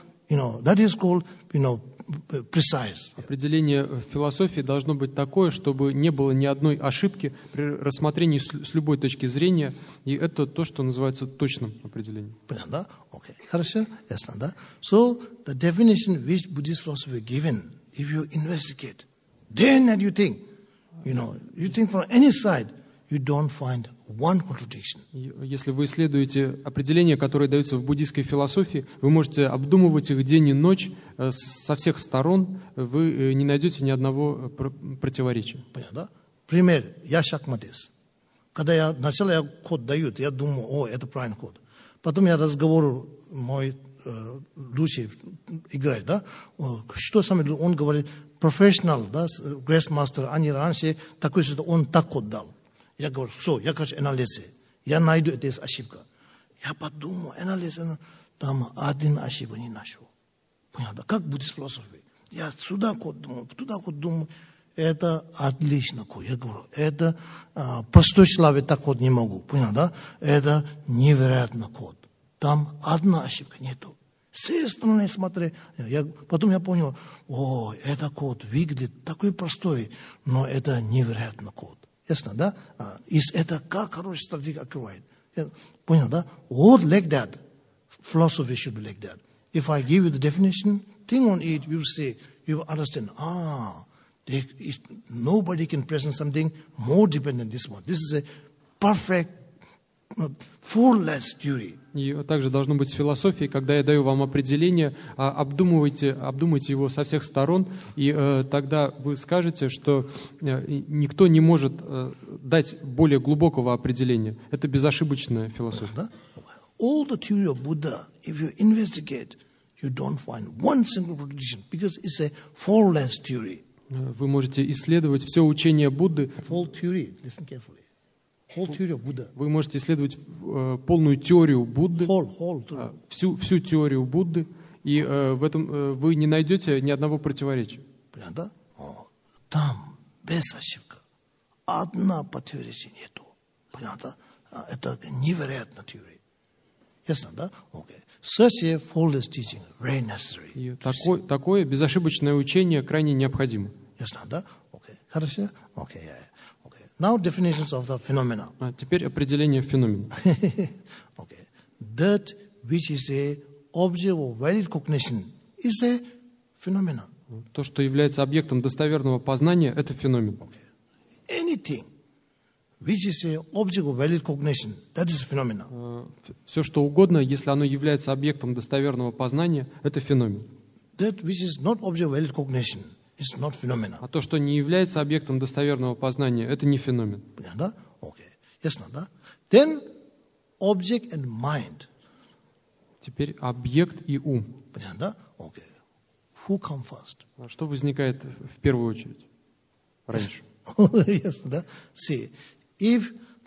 Speaker 1: precise.
Speaker 2: Определение философии должно быть такое, чтобы не было ни одной ошибки при рассмотрении с любой точки зрения, и это то, что называется точным определением.
Speaker 1: Понятно? Okay. Хорошо? Ясно, да? So, the definition which Buddhist philosophy given, if you investigate, then that you think from any side, you don't find one contradiction.
Speaker 2: Если вы исследуете определения, которые даются в буддийской философии, вы можете обдумывать их день и ночь со всех сторон, вы не найдете ни одного противоречия.
Speaker 1: Понятно? Пример. Я шахматист. Когда сначала я код дают, я думаю, это правильный код. Потом я разговор мой лучший играет, да? Что самое, он говорит, профессионал, да, грейсмастер, они раньше такой, что он так код дал. Я говорю, все, я хочу анализировать. Я найду эту ошибку. Я подумал, анализирую, там один ошибку не нашел. Понятно? Как будет философия? Я сюда код думаю, туда код думаю. Это отлично код. Я говорю, это простой человек так код не могу. Понятно, да? Это невероятный код. Там одна ошибка нету. Все стороны смотри. Потом я понял, это код выглядит такой простой, но это невероятный код. Ясно, да? Это как хорошая стратегия открывает. Понял, да? Вот like that. Philosophy should be like that. If I give you the definition, think on it, you will say, you will understand, nobody can present something more dependent than this one. This is a perfect, full-less theory.
Speaker 2: И также должно быть с философией, когда я даю вам определение, обдумывайте его со всех сторон, и тогда вы скажете, что никто не может дать более глубокого определения. Это безошибочная философия.
Speaker 1: All the theory of Buddha, if you investigate, you don't find one single contradiction, because it's a full-less theory.
Speaker 2: Вы можете исследовать все учение Будды.
Speaker 1: Full theory, listen carefully.
Speaker 2: Вы можете исследовать полную теорию Будды, всю теорию Будды, и в этом вы не найдете ни одного противоречия.
Speaker 1: Понятно? Там без ошибки. Одна противоречия нету. Понятно? Это невероятная теория. Ясно, да? Okay. Such a faultless teaching very necessary.
Speaker 2: И такое безошибочное учение крайне необходимо.
Speaker 1: Ясно, да? Okay. Хорошо? Okay, yeah. Now definitions of the phenomena.
Speaker 2: Теперь определение феномена.
Speaker 1: Okay. That which is a object of valid cognition is a phenomena.
Speaker 2: То, что является объектом достоверного познания, это феномен.
Speaker 1: Okay. Anything which is a object of valid cognition, that is a phenomena.
Speaker 2: Все, что угодно, если оно является объектом достоверного познания, это феномен.
Speaker 1: That which is not object of valid cognition. It's not phenomena.
Speaker 2: А то, что не является объектом достоверного познания, это не феномен.
Speaker 1: Да? Okay. Ясно, да? Then object and mind.
Speaker 2: Теперь объект и ум.
Speaker 1: Да? Okay. Who come first?
Speaker 2: Что возникает в первую очередь? Раньше.
Speaker 1: Yes, да? See, if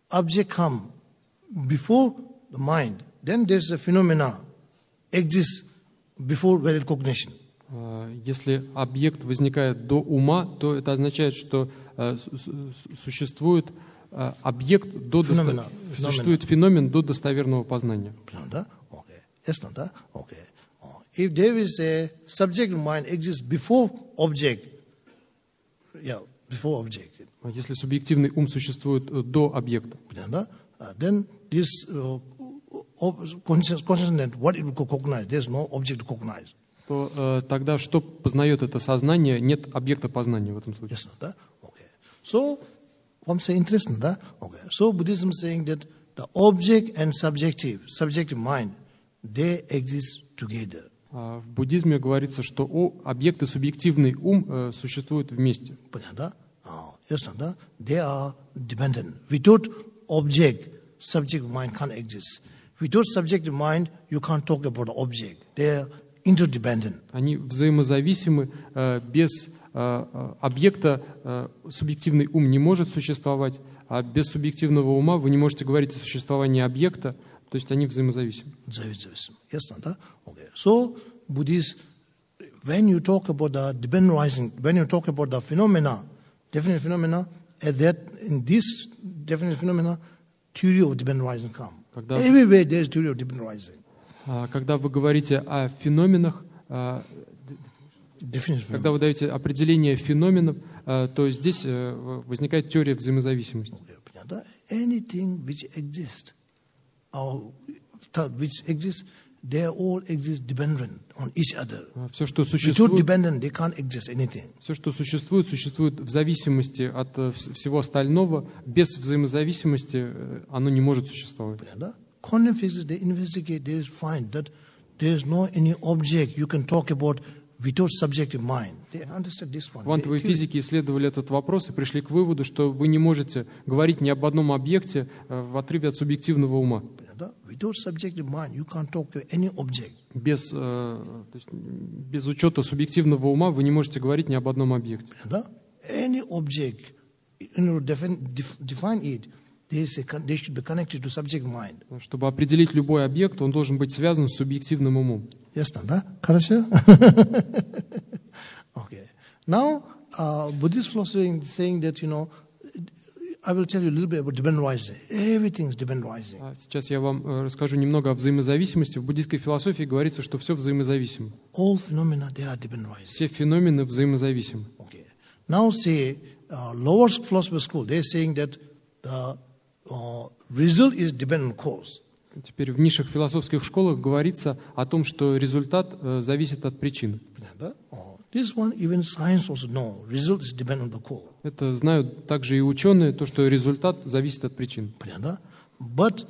Speaker 1: object come before the mind, then there's a phenomena exists before valid cognition.
Speaker 2: Если объект возникает до ума, то это означает, что существует объект существует феномен до достоверного познания.
Speaker 1: Okay. Yes, not that? Okay. If there is a subject mind exists before object, before object.
Speaker 2: Если субъективный ум существует до объекта,
Speaker 1: then this consciousness, what it will cognize, there's no object to cognize.
Speaker 2: То тогда что познает это сознание? Нет объекта познания в этом случае.
Speaker 1: Yes, that? Okay. So, I'm saying interesting, that? Okay. So Buddhism is saying that the object and subjective mind, they exist together.
Speaker 2: В буддизме говорится, что объект и субъективный ум существуют вместе.
Speaker 1: Yes, they are dependent. Without object, subjective mind can't exist. Without subjective mind, you can't talk about the object. They are interdependent.
Speaker 2: Они взаимозависимы. Без объекта субъективный ум не может существовать, а без субъективного ума вы не можете говорить о существовании объекта, то есть они взаимозависимы.
Speaker 1: Yes, okay. So, Buddhists, when you talk about the dependent rising, when you talk about the phenomena, definite phenomena, in this definite phenomena, theory of dependent rising come. Everywhere there is theory of dependent rising.
Speaker 2: Когда вы говорите о феноменах, когда вы даете определение феноменов, то здесь возникает теория взаимозависимости.
Speaker 1: Anything which exists, they all exist dependent on each other.
Speaker 2: Все, что существует,
Speaker 1: dependent, they can't exist anything.
Speaker 2: Все, что существует в зависимости от всего остального. Без взаимозависимости оно не может существовать.
Speaker 1: Quantum physics, they investigate, they find that there is no any object you can talk about without subjective mind. They understand this one.
Speaker 2: Квантовые физики исследовали этот вопрос и пришли к выводу, что вы не можете говорить ни об одном объекте в отрыве от субъективного ума.
Speaker 1: Without subjective mind, you can't talk to any object.
Speaker 2: Без учета субъективного ума вы не можете говорить ни об одном объекте.
Speaker 1: Any object, define it, they should be connected to subject mind.
Speaker 2: Чтобы определить любой объект, он должен быть связан с субъективным умом.
Speaker 1: Ясно, да? Хорошо? Okay. Now, Buddhist philosophy is saying that, I will tell you a little bit about dependent rising. Everything is dependent rising.
Speaker 2: Сейчас я вам расскажу немного о взаимозависимости. В буддийской философии говорится, что все взаимозависимо.
Speaker 1: All phenomena, they are dependent rising.
Speaker 2: Все феномены взаимозависимы.
Speaker 1: Okay. Now, say, lower philosophy school, they are saying that the result is dependent on cause.
Speaker 2: Теперь в низших философских школах говорится о том, что результат зависит от причины.
Speaker 1: This one, even science also know. Result is dependent on the cause.
Speaker 2: Это знают также и ученые, то, что результат зависит от причин.
Speaker 1: But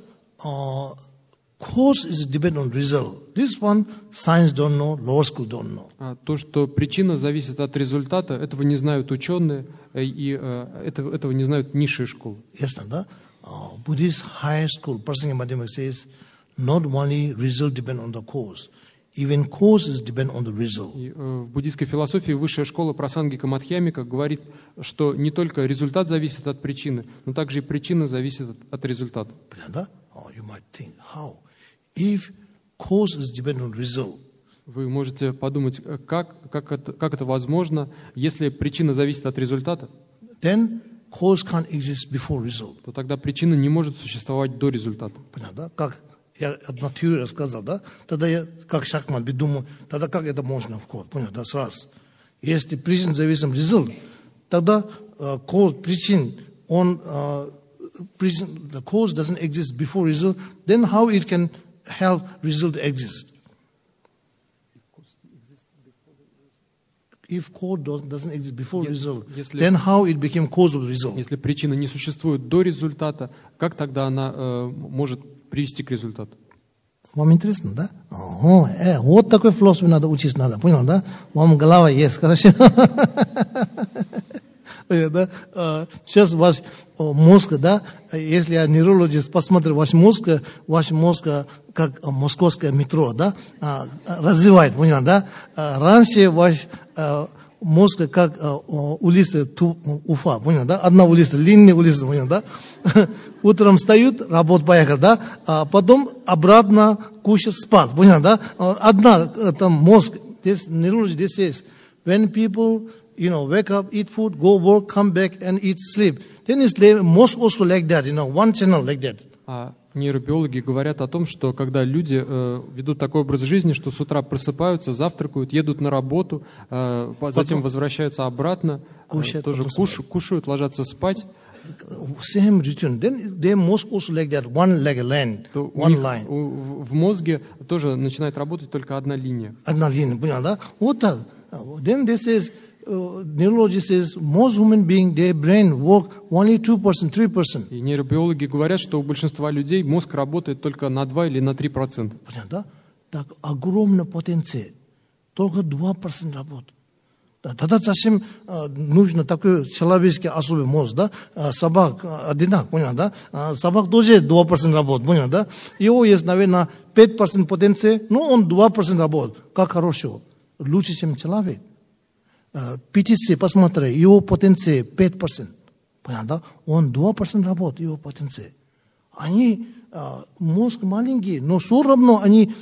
Speaker 1: cause is dependent on result. This one, science don't know, lower school don't know.
Speaker 2: То, что причина зависит от результата, этого не знают ученые, и этого не знают низшие школы.
Speaker 1: Yes, Buddhist higher school, Prasangika Madhyamaka says, not only result depend on the cause, even causes depend on the result.
Speaker 2: В буддийской философии высшая школа Прасангика Мадхьямика говорит, что не только результат зависит от причины, но также и причина зависит от результата.
Speaker 1: You might think, how? If causes depend on result.
Speaker 2: Вы можете подумать, как это возможно, если причина зависит от результата?
Speaker 1: Then cause can't exist before result.
Speaker 2: То тогда причина не может существовать до результата.
Speaker 1: Как я одна теория рассказал, да? Тогда я, как шахмат, думаю, тогда как это можно в код? Понял, да, сразу. Если причин зависим result, тогда код причин, the cause doesn't exist before result, then how it can help result to exist? If cause doesn't exist before result, then how it became cause of result?
Speaker 2: Если причина не существует до результата, как тогда она может привести к результату?
Speaker 1: Вам интересно, да? Вот такой философии надо учиться, надо, понял, да? Вам голова есть, хорошо? Сейчас ваш мозг, да, если я неврологист, посмотрю ваш мозг как московское метро, да, развивает, понял, да? Раньше ваш мозг как улица Уфа, понял, да? Одна улица, длинная улица, понял, да? Утром встают, работа поехал, да? А потом обратно кушать, спать, понял, да? Одна там мозг, this neurology, this is when people, wake up, eat food, go work, come back and eat, sleep. Then it's mosque also like that, one channel like that.
Speaker 2: Нейробиологи говорят о том, что когда люди ведут такой образ жизни, что с утра просыпаются, завтракают, едут на работу, затем возвращаются обратно, тоже кушают, ложатся спать.
Speaker 1: Same routine. Then their mosque also like that, one line.
Speaker 2: В мозге тоже начинает работать только одна линия.
Speaker 1: Одна линия, понял, да? Вот так. Then this is neurology says most human beings, their brain work only 2%, 3%.
Speaker 2: И нейробиологи говорят, что у большинства людей мозг работает только на 2 или на 3%.
Speaker 1: Понятно? Так огромная потенция. Только 2% работает. Тогда совсем нужно такой человеческий особый мозг, да? Собак одинаково, понял, да? Собак тоже 2% работает, понял, да? Его есть, наверное, 5% потенции, но он 2% работает. Как хорошо. Лучше, чем человек. птицы, посмотри, его потенция 5%. Понятно? Он 2% работает, его потенция. Они, мозг маленький, но все равно они,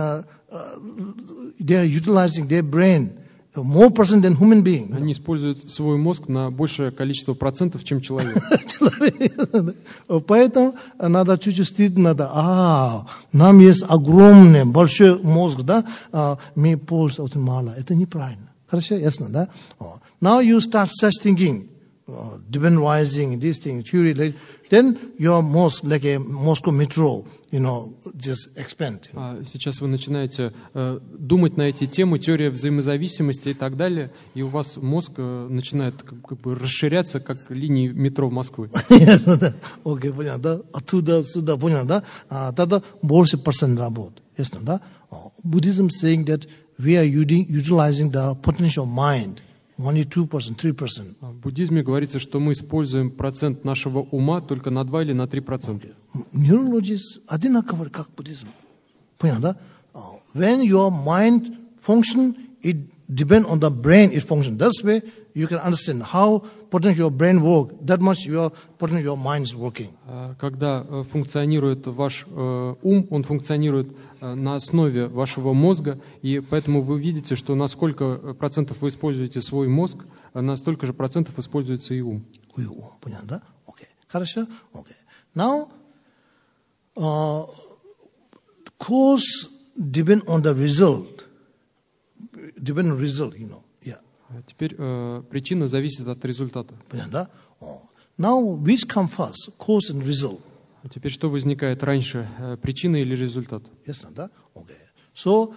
Speaker 1: they are utilizing their brain more percent than human being.
Speaker 2: Они используют свой мозг на большее количество процентов, чем человек.
Speaker 1: Поэтому надо чуть-чуть стыдно, да, нам есть огромный, большой мозг, да, мы пользуемся очень мало. Это неправильно. Хорошо, ясно, да? Now you start such thinking, depend rising, this thing, theory, like, then your mosque, like a Moscow metro, just expand.
Speaker 2: Сейчас вы начинаете думать на эти темы, теория взаимозависимости и так далее, и у вас мозг начинает как бы расширяться, как линии метро Москвы.
Speaker 1: Окей, понятно, да? Оттуда, сюда, понятно, да? Тогда больше процент работ, ясно, да? Buddhism saying that we are utilizing the potential mind, only 2%, 3%.
Speaker 2: В буддизме говорится, что мы используем процент нашего ума только на 2 или на 3%.
Speaker 1: Neurologists одинаково, как буддизм. Понятно, да? When your mind function, it depends on the brain it function. That's why you can understand how potential your brain work, that much your potential your mind is working.
Speaker 2: Когда функционирует ваш ум, он функционирует на основе вашего мозга, и поэтому вы видите, что на сколько процентов вы используете свой мозг, на столько же процентов используется и ум.
Speaker 1: Понятно, да? Окей. Хорошо? Окей. Now, cause depend on the result. Depend on result, Yeah.
Speaker 2: Теперь причина зависит от результата.
Speaker 1: Понятно, да? Now, which come first? Cause and result.
Speaker 2: А теперь что возникает раньше, причина или результат?
Speaker 1: Yes, да? Okay. So,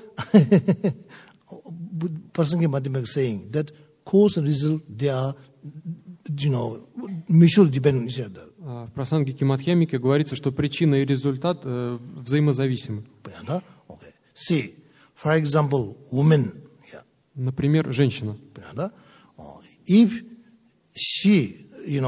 Speaker 1: Prasangika Madhyamaka saying that cause and result, they are, mutually dependent on each other.
Speaker 2: В Прасангике Мадхьямике говорится, что причина и результат взаимозависимы.
Speaker 1: Понятно? Okay. See, for example, woman.
Speaker 2: Например, женщина.
Speaker 1: Понятно? If she,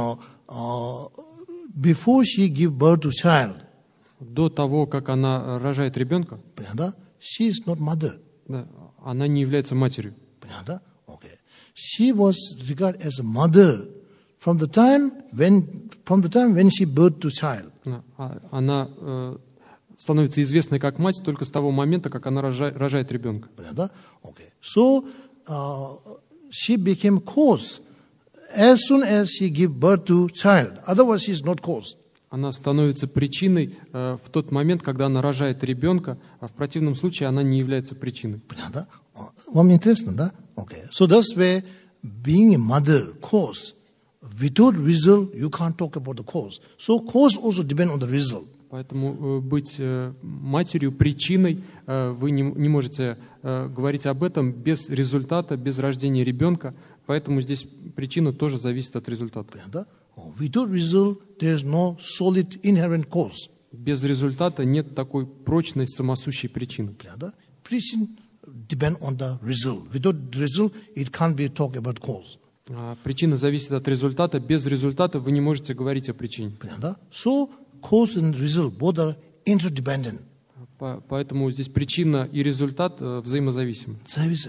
Speaker 1: before she give birth to child,
Speaker 2: до того, как она рожает ребенка,
Speaker 1: понятно? She is not mother.
Speaker 2: Да, она не является матерью.
Speaker 1: Понятно? Okay. She was regarded as a mother from the time when she birth to child.
Speaker 2: Она становится известной как мать только с того момента, как она рожает ребенка.
Speaker 1: Понятно? Okay. So she became cause as soon as she give birth to child. Otherwise, she is not cause.
Speaker 2: Она становится причиной в тот момент, когда она рожает ребенка, а в противном случае она не является причиной.
Speaker 1: Понятно? Вам интересно, да? Okay. So that's why being a mother, cause, without result, you can't talk about the cause. So cause also depends on the result.
Speaker 2: Поэтому быть матерью, причиной, вы не можете говорить об этом без результата, без рождения ребенка. Поэтому здесь причина тоже зависит от результата.
Speaker 1: Without result, there is no solid inherent cause.
Speaker 2: Без результата нет такой прочной самосущей причины.
Speaker 1: Pricina depends on the result. Without result, it can't be talk about cause.
Speaker 2: Причина зависит от результата. Без результата вы не можете говорить о причине.
Speaker 1: So, cause and result both are interdependent.
Speaker 2: Поэтому здесь причина и результат взаимозависимы.
Speaker 1: Зависимы.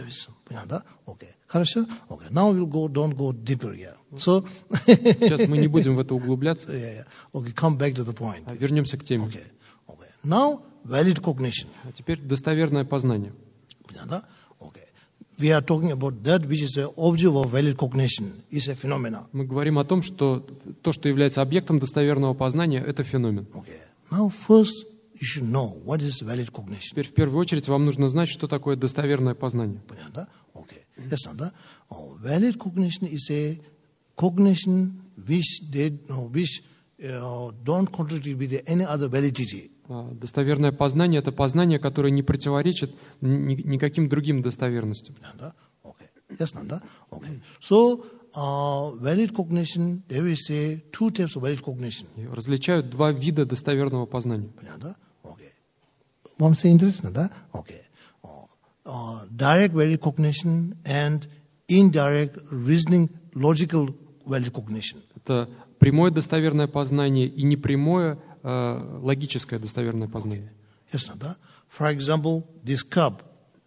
Speaker 1: Понятно? Okay. Хорошо? Okay. Now we'll don't go deeper here. So,
Speaker 2: Сейчас мы не будем в это углубляться,
Speaker 1: yeah. Okay, come back to the point.
Speaker 2: а вернемся к теме.
Speaker 1: Okay. Okay. Now, valid cognition.
Speaker 2: А теперь достоверное познание.
Speaker 1: Понятно? Okay. We are talking about that which is the object of valid cognition, is a phenomena.
Speaker 2: Мы говорим о том, что то, что является объектом достоверного познания, это феномен.
Speaker 1: Okay. Now, first, you should know what is valid cognition.
Speaker 2: Теперь в первую очередь вам нужно знать, что такое достоверное познание.
Speaker 1: Понятно? Okay. Yes, Nanda. Valid cognition is a cognition which don't contradict with any other validity.
Speaker 2: Достоверное познание — это познание, которое не противоречит никаким другим достоверностям.
Speaker 1: Понятно? Okay. Yes, Nanda. Okay. So, valid cognition, they will say two types of valid cognition.
Speaker 2: И различают два вида достоверного познания.
Speaker 1: Понятно? Okay. Вам все интересно, да? Okay. Direct valid cognition and indirect reasoning logical valid cognition.
Speaker 2: Это прямое достоверное познание и непрямое логическое достоверное познание.
Speaker 1: Yes, Nanda. For example, this cup,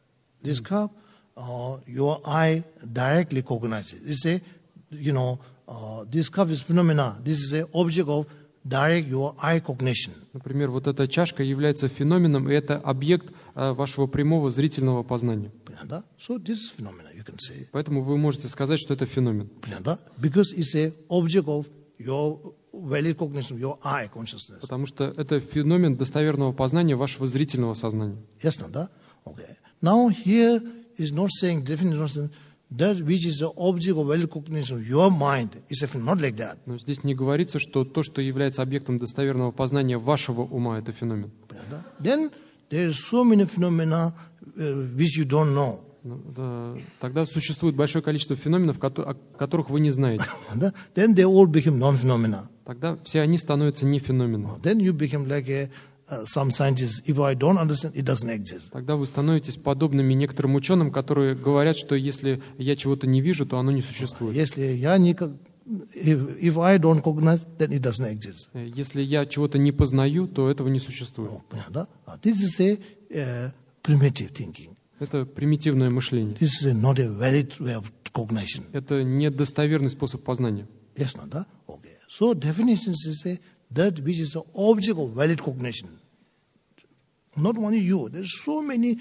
Speaker 1: your eye directly recognizes. It's a, this cup is phenomena. This is an object of direct your eye cognition.
Speaker 2: Например, вот эта чашка является феноменом, и это объект вашего прямого зрительного познания.
Speaker 1: So this is phenomena, you can say.
Speaker 2: Поэтому вы можете сказать, что это феномен.
Speaker 1: Because it's an object of your valid cognition, your eye consciousness.
Speaker 2: Потому что это феномен достоверного познания вашего зрительного сознания.
Speaker 1: Yes, Nanda? Okay. Now here is not saying definitely that which is the object of valid cognition of your mind is not like that.
Speaker 2: Но здесь не говорится, что то, что является объектом достоверного познания вашего ума, это феномен.
Speaker 1: Then there are so many phenomena which you don't know.
Speaker 2: Тогда существует большое количество феноменов, о которых вы не знаете.
Speaker 1: Then they all become non-phenomena.
Speaker 2: Тогда все они становятся не феноменом.
Speaker 1: Then you become like some scientists. If I don't understand, it doesn't exist.
Speaker 2: Тогда вы становитесь подобными некоторым ученым, которые говорят, что если я чего-то не вижу, то оно не существует.
Speaker 1: Если я не If I don't recognize, then it doesn't exist.
Speaker 2: Если я чего-то не познаю, то этого не существует.
Speaker 1: This is a primitive thinking.
Speaker 2: Это примитивное мышление.
Speaker 1: This is not a valid way of cognition.
Speaker 2: Это недостоверный способ познания.
Speaker 1: Yes, Nanda? Okay. So definitions is that which is the object of valid cognition. Not only you. There's so many,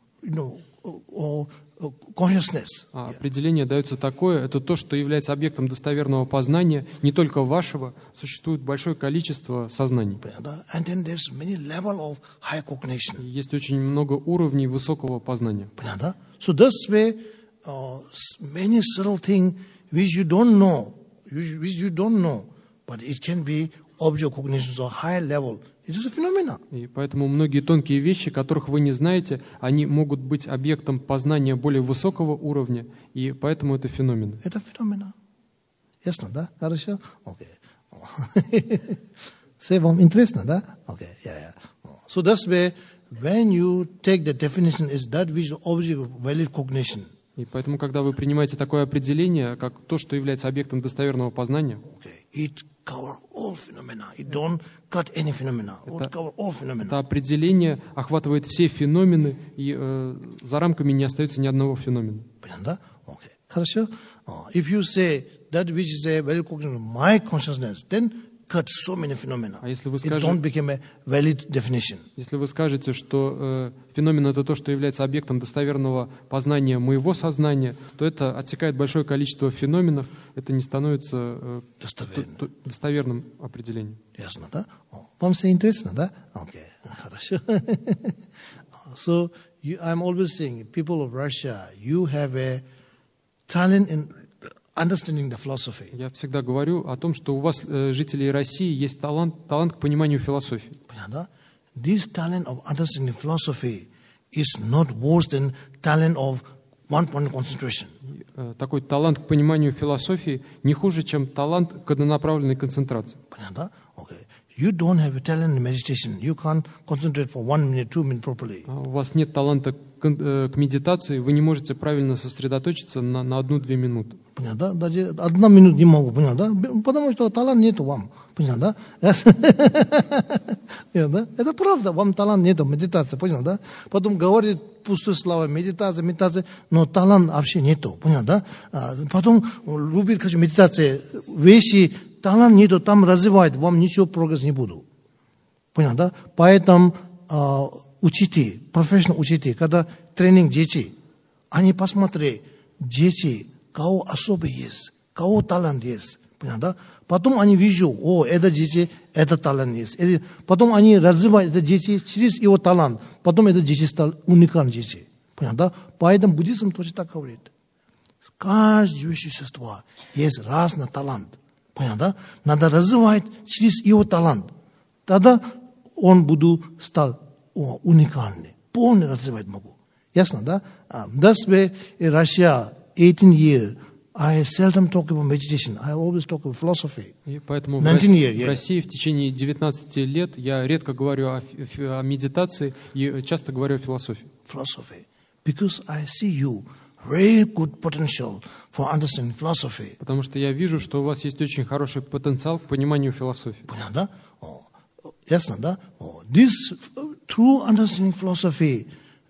Speaker 1: consciousness.
Speaker 2: Определение дается такое, это то, что является объектом достоверного познания, не только вашего, существует большое количество сознаний.
Speaker 1: And then there's many level of high cognition.
Speaker 2: Есть очень много уровней высокого познания.
Speaker 1: So this way, many subtle things which you don't know, but it can be object cognition so high level. It is a phenomena.
Speaker 2: И поэтому многие тонкие вещи, которых вы не знаете, они могут быть объектом познания более высокого уровня, и поэтому это феномен.
Speaker 1: Это феномен. Ясно, да? Хорошо? Окей. Все вам интересно, да? Окей, yeah. So that's why when you take the definition is that which is object of valid cognition.
Speaker 2: И поэтому, когда вы принимаете такое определение, как то, что является объектом достоверного познания,
Speaker 1: it cover all phenomena. It don't cut any phenomena. It cover all phenomena.
Speaker 2: Это определение охватывает все феномены, и за рамками не остается ни одного феномена.
Speaker 1: Понятно? Okay. Хорошо? If you say that which is a valid cognition of my consciousness, then cut so many phenomena.
Speaker 2: А если вы
Speaker 1: It don't become a valid definition.
Speaker 2: Если вы скажете, что феномен — это то, что является объектом достоверного познания моего сознания, то это отсекает большое количество феноменов, это не становится достоверным определением.
Speaker 1: Ясно, да? Вам все интересно, да? Окей, хорошо. So, I'm always saying, people of Russia, you have a talent in understanding the philosophy.
Speaker 2: Я всегда говорю о том, что у вас, жителей России, есть талант к пониманию философии.
Speaker 1: This talent of understanding philosophy is not worse than talent of one-point concentration.
Speaker 2: Такой талант к пониманию философии не хуже, чем талант к однонаправленной концентрации.
Speaker 1: Okay. you don't have a talent in meditation. You can't concentrate for 1 minute, 2 minutes properly.
Speaker 2: У вас нет таланта к медитации, вы не можете правильно сосредоточиться на 1-2 минуты.
Speaker 1: Понятно, да? Даже 1 минуту не могу, понятно, да? Потому что талант нету вам. Понятно, да? Это правда, вам талант нету, медитация, понял, да? Потом говорит пустые слова, медитация, но талант вообще нету, понятно, да? Потом любит, конечно, медитация, вещи, талант нету, там развивает, вам ничего прогресс не буду. Понятно, да? Поэтому учите, профессионально учите, когда тренинг дети, они посмотрели, дети, кого особый есть, кого талант есть. Понятно, да? Потом они видят, это дети, это талант есть. Потом они развивают это дети через его талант. Потом это дети стали уникальные дети. Понятно, да? Поэтому буддизм тоже так говорит. Каждое живое существо есть разный талант. Понятно, да? Надо развивать через его талант. Тогда он будет стал уникальный. Полный развивать могу. Ясно, да? That's why in Russia, 18 years, I seldom talk about meditation. I always talk about philosophy.
Speaker 2: И поэтому
Speaker 1: 19 years,
Speaker 2: в России в течение 19 лет я редко говорю о медитации и часто говорю о философии.
Speaker 1: Philosophy. Because I see you very good potential for understanding philosophy.
Speaker 2: Потому что я вижу, что у вас есть очень хороший потенциал к пониманию философии.
Speaker 1: Понятно, да? Ясно, да? This through understanding philosophy,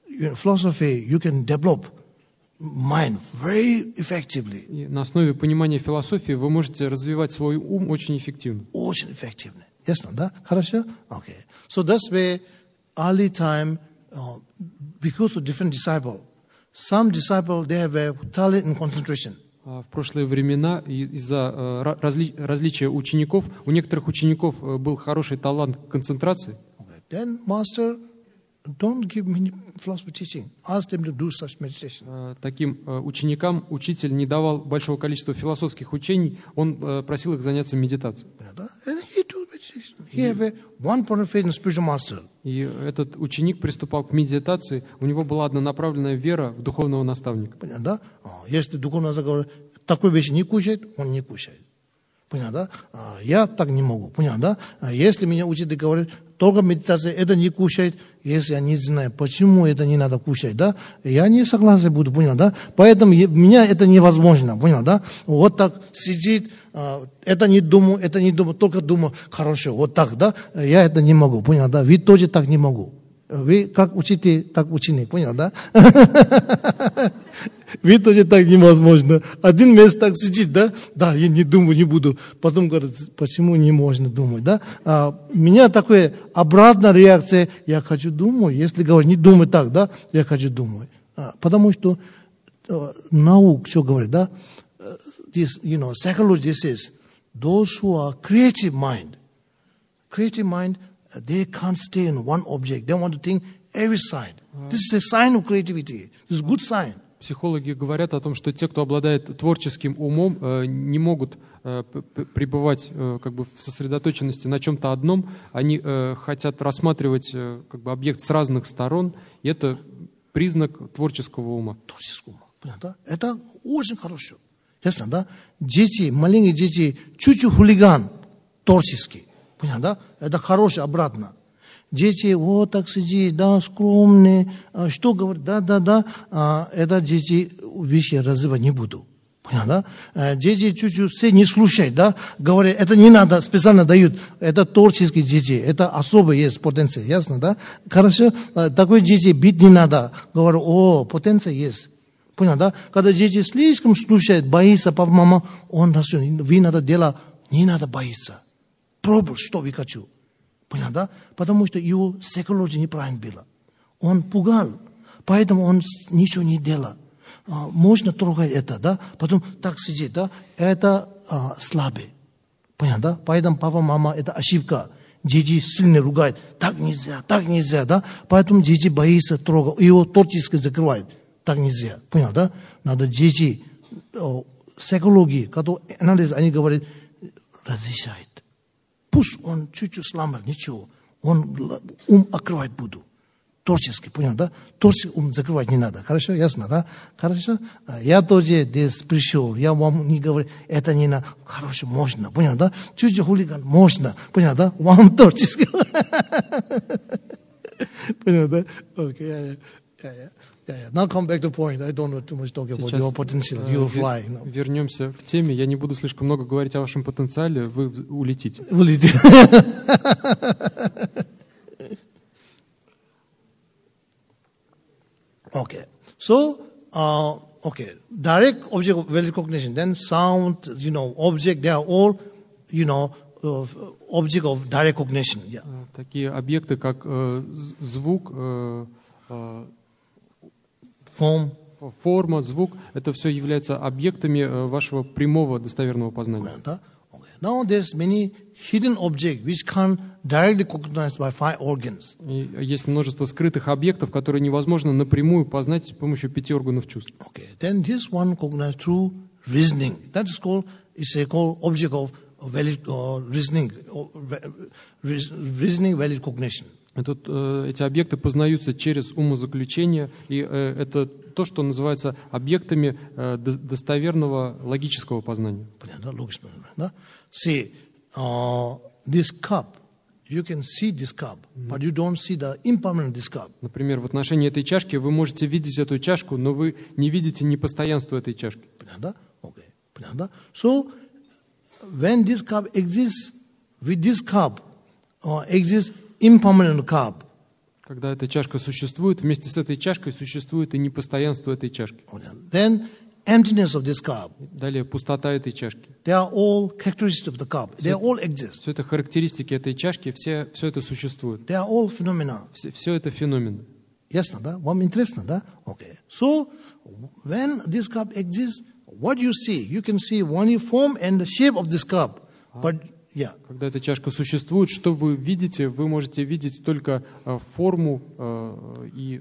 Speaker 1: you can develop mind very effectively.
Speaker 2: И на основе понимания философии вы можете развивать свой ум очень эффективно.
Speaker 1: Очень эффективно. Ясно, да? Хорошо? Okay. So that's why early time, because of different disciples, some disciples, they have a talent in concentration.
Speaker 2: В прошлые времена из-за различия учеников, у некоторых учеников был хороший талант к концентрации.
Speaker 1: Okay. Then master, don't give many philosophy teaching. Ask them to do such meditation.
Speaker 2: Таким ученикам учитель не давал большого количества философских учений, он просил их заняться медитацией.
Speaker 1: And he do meditation. He have a one point of faith in spiritual master.
Speaker 2: И этот ученик приступал к медитации, у него была однонаправленная вера в духовного наставника.
Speaker 1: Понятно, да? Если духовный наставник говорит, такой вещи не кушает, он не кушает. Понятно, да? Я так не могу. Понятно, да? Если меня учитель говорит, только медитация, это не кушает, если я не знаю, почему это не надо кушать, да? Я не согласен буду, понял, да? Поэтому меня это невозможно, понял, да? Вот так сидит, это не думаю, только думаю, хорошо, вот так, да? Я это не могу, понял, да? Вы тоже так не могу. Вы как учите, так ученик, понял, да? Вы тоже так невозможно. Один месяц так сидит, да? Да, я не думаю, не буду. Потом говорит, почему не можно думать, да? У меня такая обратная реакция, я хочу думать. Если говорить, не думай так, да? Я хочу думать. Потому что наука, что говорит, да? This, psychology says, those who are creative mind, they can't stay in one object. They want to think every side. This is a sign of creativity. This is a good sign.
Speaker 2: Психологи говорят о том, что те, кто обладает творческим умом, не могут пребывать как бы в сосредоточенности на чем-то одном. Они хотят рассматривать как бы объект с разных сторон, и это признак творческого ума.
Speaker 1: Творческого ума. Понятно? Это очень хорошо. Ясно, да? Дети, маленькие дети, чуть-чуть хулиган, творческий. Понятно, да? Это хорошее обратно. Дети вот так сидят, да, скромные, что говорят, да, это дети вещи развивать не буду. Понятно, да? Дети чуть-чуть все не слушают, да, говорят, это не надо, специально дают, это творческие дети, это особый есть потенция, ясно, да? Хорошо, такой дети бить не надо, говорю, потенция есть. Понятно, да? Когда дети слишком слушают, боится папа, мама, вы надо делать, не надо бояться. Пробуй, что вы хочу. Понятно, да? Потому что его психология неправильно была. Он пугал, поэтому он ничего не делал. Можно трогать это, да? Потом так сидеть, да? Это слабый. Понятно, да? Поэтому папа, мама, это ошибка. Дети сильно ругают. Так нельзя, да? Поэтому дети боятся трогать. Его творчески закрывают. Так нельзя. Понял, да? Надо дети, психологии, когда анализ, они говорят, разрешает. Пусть он чуть-чуть сломает, ничего. Он ум открывать буду. Творческий, понял, да? Творческий ум закрывать не надо. Хорошо, ясно, да? Хорошо? Я тоже здесь пришел, я вам не говорю, это не на... Хорошо, можно, понял, да? Чуть-чуть хулиган, можно, понял, да? Вам творческий. Понял, да? Окей, yeah. Now come back to point. I don't want too much talk about your potential. You will fly.
Speaker 2: Вернемся к теме. Я не буду слишком много говорить о вашем потенциале. Вы улетите.
Speaker 1: Okay. So, direct object of valid recognition. Then sound, object. They are all, object of direct recognition. Yeah.
Speaker 2: Такие объекты, как звук, форма, звук, это все являются объектами вашего прямого достоверного познания.
Speaker 1: Now there's many hidden objects which can't directly recognized by 5 organs.
Speaker 2: И есть множество скрытых объектов, которые невозможно напрямую познать с помощью 5 органов чувств.
Speaker 1: Okay. Then this one recognized through reasoning. That is called object of valid reasoning, reasoning valid recognition.
Speaker 2: Эти объекты познаются через умозаключение, и это то, что называется объектами достоверного логического познания.
Speaker 1: See, this cup, you can see this cup, but you don't see the impermanent this cup.
Speaker 2: Например, в отношении этой чашки вы можете видеть эту чашку, но вы не видите непостоянство этой чашки.
Speaker 1: Okay. So, when this cup exists, with this cup exists impermanent cup.
Speaker 2: Когда эта чашка существует, вместе с этой чашкой существует и непостоянство этой чашки.
Speaker 1: Then emptiness of this cup.
Speaker 2: Далее пустота этой чашки.
Speaker 1: They are all characteristics of the cup. They all exist.
Speaker 2: Все это характеристики этой чашки, все это существует.
Speaker 1: They are all phenomena.
Speaker 2: Все это феномены.
Speaker 1: Ясно, да? Вам интересно, да? Okay. So, when this cup exists, what you see? You can see only form and the shape of this cup. But yeah.
Speaker 2: Когда эта чашка существует, что вы видите? Вы можете видеть только форму и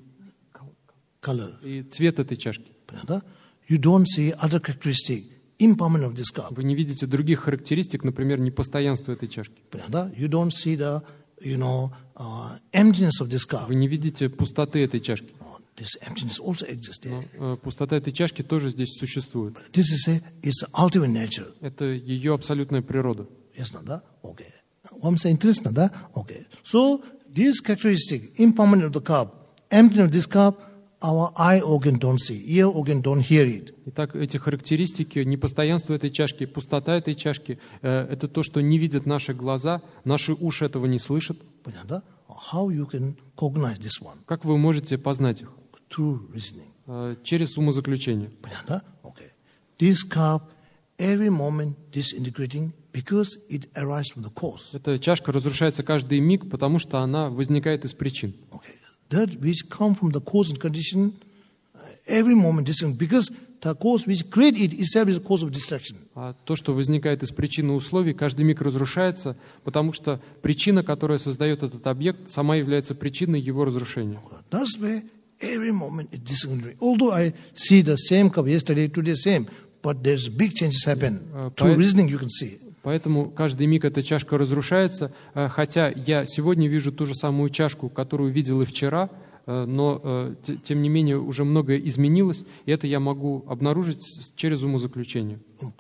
Speaker 2: цвет этой чашки.
Speaker 1: You don't see other characteristic, impermanent of this cup.
Speaker 2: Вы не видите других характеристик, например, непостоянства этой чашки.
Speaker 1: You don't see the, emptiness of this cup.
Speaker 2: Вы не видите пустоты этой чашки.
Speaker 1: This emptiness also exists there.
Speaker 2: Но пустота этой чашки тоже здесь существует.
Speaker 1: This is its ultimate nature.
Speaker 2: Это ее абсолютная природа.
Speaker 1: Ясно, да? Okay. Вам интересно, да? Okay. So this characteristic, impermanent of the cup, emptiness of this cup, our eye organ don't see, ear organ don't hear it.
Speaker 2: Итак, эти характеристики, непостоянство этой чашки, пустота этой чашки, это то, что не видят наши глаза, наши уши этого не слышат.
Speaker 1: Понятно? How you can cognize this one?
Speaker 2: Как вы можете познать их?
Speaker 1: Through reasoning.
Speaker 2: Через умозаключение.
Speaker 1: Понятно? Okay. This cup, every moment disintegrating because it arises from the cause.
Speaker 2: Эта чашка разрушается каждый миг, потому что она возникает из причин.
Speaker 1: Okay. That which come from the cause and condition, every moment disintegrating because the cause which create it itself is a cause of distraction.
Speaker 2: А то, что возникает из причин и условий, каждый миг разрушается, потому что причина, которая создает этот объект, сама является причиной его разрушения.
Speaker 1: That's why every moment it disintegrates. Although I see the same cup yesterday, today same, but there's big changes happen. Through reasoning you can see.
Speaker 2: Поэтому каждый миг эта чашка разрушается, хотя я сегодня вижу ту же самую чашку, которую видел и вчера, но тем не менее уже многое изменилось, и это я могу обнаружить через умозаключение.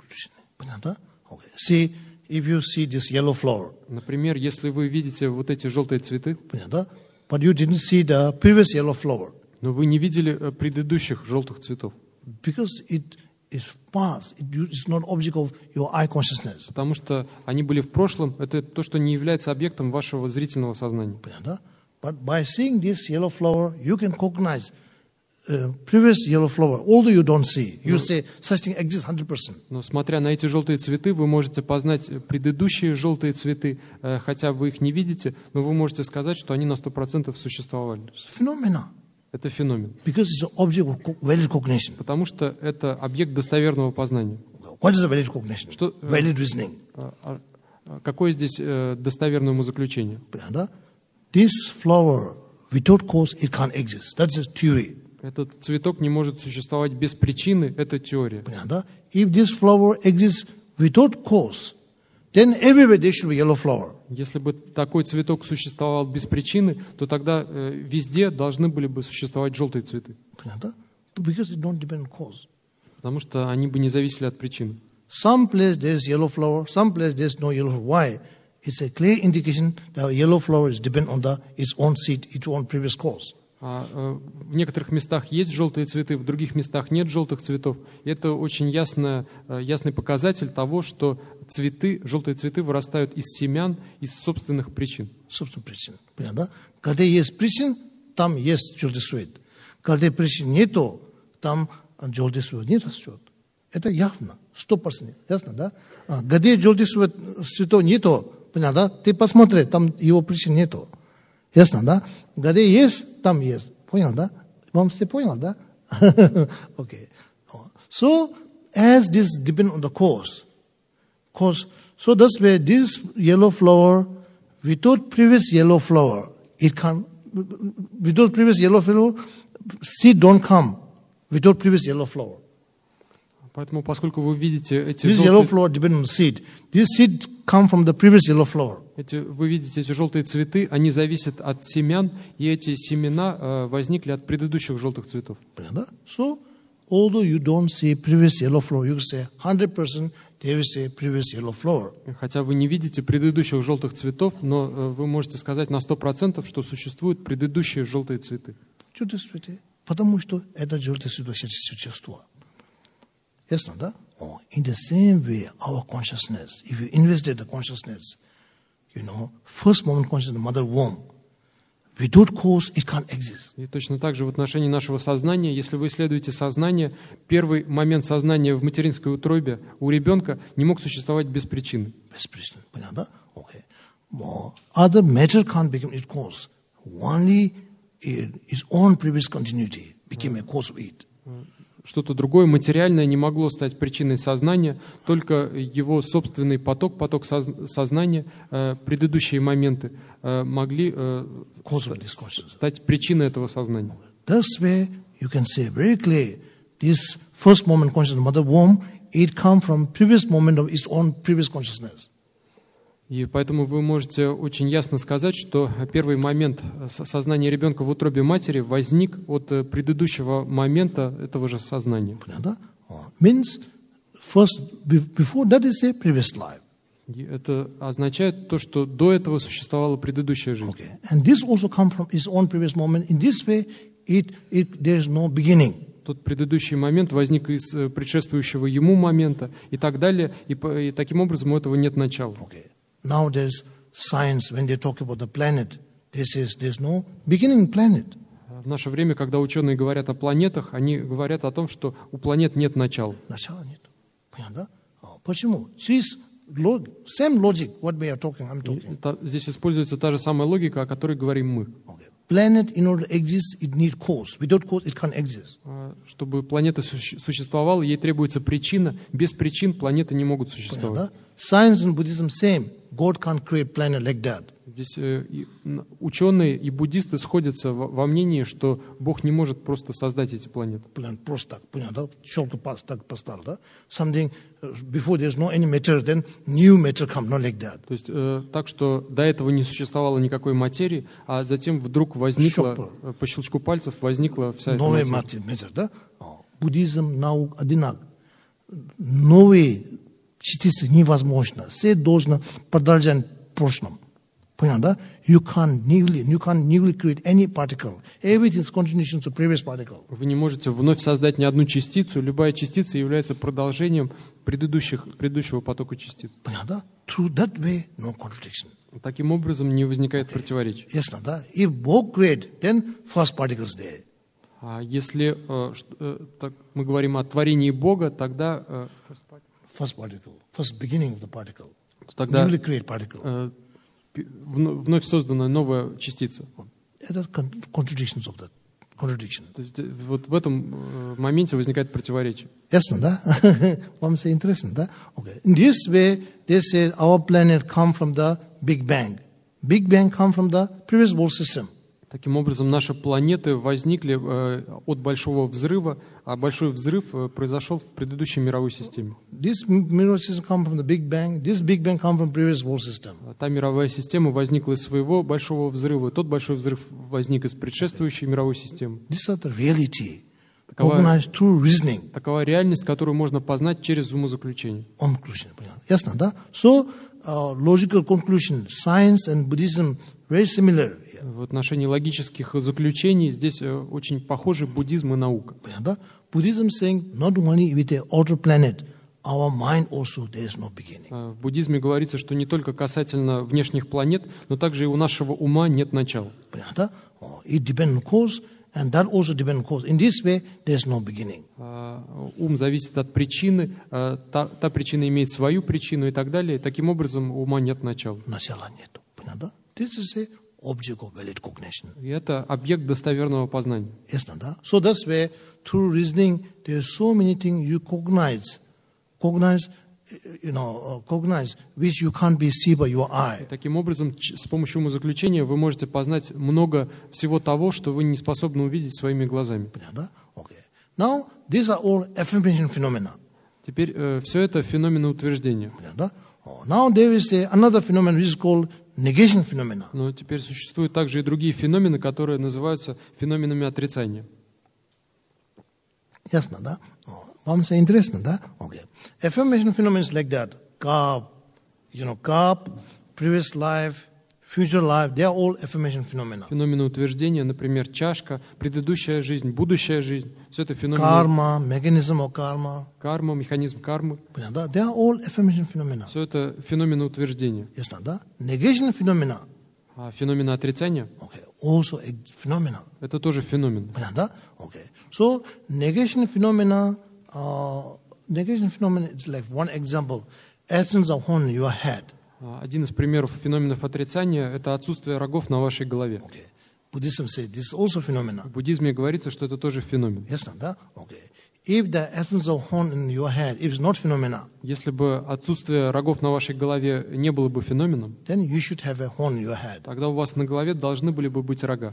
Speaker 1: See, if you see this yellow flower.
Speaker 2: Например, если вы видите вот эти желтые цветы,
Speaker 1: but you didn't see the previous yellow flower.
Speaker 2: Но вы не видели предыдущих желтых цветов.
Speaker 1: Because it is past, it's not object of your eye consciousness.
Speaker 2: Потому что они были в прошлом, это то, что не является объектом вашего зрительного сознания.
Speaker 1: But by seeing this yellow flower, you can recognize previous yellow flower, although you don't see. You say such thing exists 100%.
Speaker 2: Но смотря на эти желтые цветы, вы можете познать предыдущие желтые цветы, хотя вы их не видите, но вы можете сказать, что они на 100% существовали.
Speaker 1: Phenomena.
Speaker 2: Это феномен.
Speaker 1: Because it's an object of valid recognition.
Speaker 2: Потому что это объект достоверного познания.
Speaker 1: What is the valid recognition?
Speaker 2: Что,
Speaker 1: valid reasoning.
Speaker 2: Какое здесь достоверное умозаключение?
Speaker 1: This flower, without cause, it can't exist. That's a theory.
Speaker 2: Этот цветок не может существовать без причины, это теория.
Speaker 1: If this flower exists without cause, then everywhere there should be yellow flower.
Speaker 2: Если бы такой цветок существовал без причины, то тогда везде должны были бы существовать желтые цветы.
Speaker 1: Понятно? Because it don't depend on cause.
Speaker 2: Потому что они бы не зависели от причины.
Speaker 1: Some place there is yellow flower, some place there is no yellow flower. Why? It's a clear indication that yellow flower is depend on its own seed, its own previous cause.
Speaker 2: В некоторых местах есть желтые цветы, в других местах нет желтых цветов. И это очень ясный показатель того, что желтые цветы вырастают из семян, из собственных причин.
Speaker 1: Собственных причин. Понятно? Когда есть причин, там есть желтый цвет. Когда причин нету, там желтый цвет не растет. Это явно, 100%. Ясно, да? Где желтый цветов нету, понятно? Ты посмотри, там его причин нету. Ясно, да? Где есть, там есть. Понял, да? Вам все понял, да? Okay. So, as this depends on the cause, so that's where this yellow flower, without previous yellow flower, without previous yellow flower, seed don't come without previous yellow flower.
Speaker 2: Поэтому, поскольку вы видите эти
Speaker 1: this yellow flower depends on the seed. This seed come from the previous yellow flower.
Speaker 2: Вы видите эти желтые цветы, они зависят от семян, и эти семена возникли от предыдущих желтых цветов.
Speaker 1: So, although you don't see previous yellow flower, you say 100% they will say previous yellow flower.
Speaker 2: Хотя вы не видите предыдущих желтых цветов, но вы можете сказать на 100%, что существуют предыдущие желтые цветы.
Speaker 1: Желтые цветы, потому что это желтые цветы существа. Ясно, да? In the same way, our consciousness, if you investigate the consciousness, first moment consciousness, mother womb, without cause it can't exist.
Speaker 2: И точно так же в отношении нашего сознания, если вы исследуете сознание, первый момент сознания в материнской утробе у ребенка не мог существовать без причины.
Speaker 1: Без причины, понятно? Okay. Other matter can't become its cause. Only its own previous continuity became a cause of it.
Speaker 2: Что-то другое материальное не могло стать причиной сознания, только его собственный поток сознания, предыдущие моменты могли стать причиной этого сознания.
Speaker 1: That's where you can say very clear, this first moment consciousness, mother womb, it come from previous moment of its own previous consciousness.
Speaker 2: И поэтому вы можете очень ясно сказать, что первый момент сознания ребенка в утробе матери возник от предыдущего момента этого же сознания.
Speaker 1: Means first before that is a previous life.
Speaker 2: И это означает то, что до этого существовала предыдущая жизнь.
Speaker 1: Okay. And this also come from its own previous moment. In this way, there is no beginning.
Speaker 2: Тот предыдущий момент возник из предшествующего ему момента и так далее, и таким образом у этого нет начала.
Speaker 1: Okay. Nowadays, science, when they talk about the planet, they say there's no beginning planet.
Speaker 2: В наше время, когда ученые говорят о планетах, они говорят о том, что у планет нет начала.
Speaker 1: Начала нет. Понятно? Почему? Same logic, what we are talking, I'm talking.
Speaker 2: Здесь используется та же самая логика, о которой говорим мы.
Speaker 1: Okay. Planet, in order to exist, it needs cause. Without cause, it can't exist.
Speaker 2: Чтобы планета существовала, ей требуется причина. Без причин планеты не могут существовать.
Speaker 1: Science and Buddhism same. God can't create planet like that.
Speaker 2: Здесь ученые и буддисты сходятся во мнении, что Бог не может просто создать эти планеты.
Speaker 1: Просто так, понятно? Щелку так поставил, да? Something before there's no any matter, then new matter come, not like that.
Speaker 2: То есть так, что до этого не существовало никакой материи, а затем вдруг возникла, по щелчку пальцев возникла вся эта
Speaker 1: материя. Новая материя, да? Буддизм, наука одинаково. Новые частицы невозможно. Все должно продолжать в прошлом. Понятно, да? You can't newly create any particle. Everything is continuation to previous particle.
Speaker 2: Вы не можете вновь создать ни одну частицу. Любая частица является продолжением предыдущего потока частиц.
Speaker 1: Понятно? Through that way, no contradiction.
Speaker 2: Таким образом не возникает противоречий.
Speaker 1: Ясно, да? If Bog create, then first particle is there.
Speaker 2: А если мы говорим о творении Бога, тогда
Speaker 1: first particle, first beginning of the particle.
Speaker 2: Тогда
Speaker 1: newly create particle.
Speaker 2: Вновь созданная новая частица.
Speaker 1: Это contradictions of that. Contradiction.
Speaker 2: То есть вот в этом моменте возникает противоречие.
Speaker 1: Ясно, да? Вам все интересно, да? Okay. In this way, they say our planet come from the Big Bang. Big Bang come from the previous world system.
Speaker 2: Таким образом, наши планеты возникли от большого взрыва, а большой взрыв произошел в предыдущей мировой системе.
Speaker 1: This mirror system come from the Big Bang. This Big Bang come from previous world system.
Speaker 2: Та мировая система возникла из своего большого взрыва, тот большой взрыв возник из предшествующей мировой системы.
Speaker 1: These are the reality, organized through reasoning.
Speaker 2: Такова реальность, которую можно познать через умозаключение.
Speaker 1: Conclusion. Ясно, да? So, logical conclusion, science and Buddhism very similar.
Speaker 2: В отношении логических заключений здесь очень похожи буддизм и наука.
Speaker 1: Да? Buddhism saying not only with the outer planet, our mind also there is no beginning.
Speaker 2: В буддизме говорится, что не только касательно внешних планет, но также и у нашего ума нет начала.
Speaker 1: Да? It depends on cause, and that also depends on cause. In this way, there is no beginning.
Speaker 2: Ум зависит от причины, та причина имеет свою причину и так далее. Таким образом, у ума нет начала.
Speaker 1: Начала нету. Да? This is a object of valid cognition.
Speaker 2: И это объект достоверного познания.
Speaker 1: Ясно, да? So that's why through reasoning there are so many things you cognize, which you can't be see by your eye.
Speaker 2: Таким образом, с помощью умозаключения вы можете познать много всего того, что вы не способны увидеть своими глазами.
Speaker 1: Да? Okay. Now these are all affirmation phenomena.
Speaker 2: Теперь все это феномены утверждения.
Speaker 1: Да? Now there is another phenomenon which is called negation phenomena.
Speaker 2: Но теперь существуют также и другие феномены, которые называются феноменами отрицания.
Speaker 1: Ясно, да? Вам все интересно, да? Okay. Affirmation phenomena is like that. Carb, previous life, future life, they are all affirmation phenomena.
Speaker 2: Феномены утверждения, например, чашка, предыдущая жизнь, будущая жизнь. Все это феномены.
Speaker 1: Karma, mechanism of karma.
Speaker 2: Карма, механизм кармы.
Speaker 1: They are all affirmation phenomena.
Speaker 2: Все это феномены утверждения.
Speaker 1: Ясно, да? Negation phenomena.
Speaker 2: А феномены отрицания?
Speaker 1: Okay. Also a phenomena.
Speaker 2: Это тоже феномен.
Speaker 1: Да? Okay. So negation phenomena is like one example. Absence of horn in your head.
Speaker 2: Один из примеров феноменов отрицания – это отсутствие рогов на вашей голове.
Speaker 1: Okay. Buddhism says this is also phenomena.
Speaker 2: В буддизме говорится, что это тоже феномен.
Speaker 1: Yes, да? Okay. If the absence of horn in your head is not phenomena,
Speaker 2: если бы отсутствие рогов на вашей голове не было бы феноменом,
Speaker 1: then you should have a horn in your head.
Speaker 2: Тогда у вас на голове должны были бы быть рога.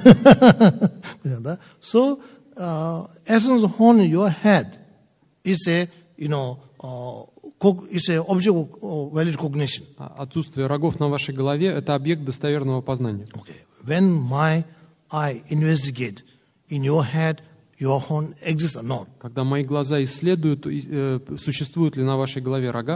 Speaker 1: So, absence of horn in your head is a object of valid cognition.
Speaker 2: Отсутствие рогов на вашей голове – это объект достоверного познания.
Speaker 1: Okay. When my eye investigate in your head, your horn exists or not.
Speaker 2: Когда мои глаза исследуют, существуют ли на вашей голове рога,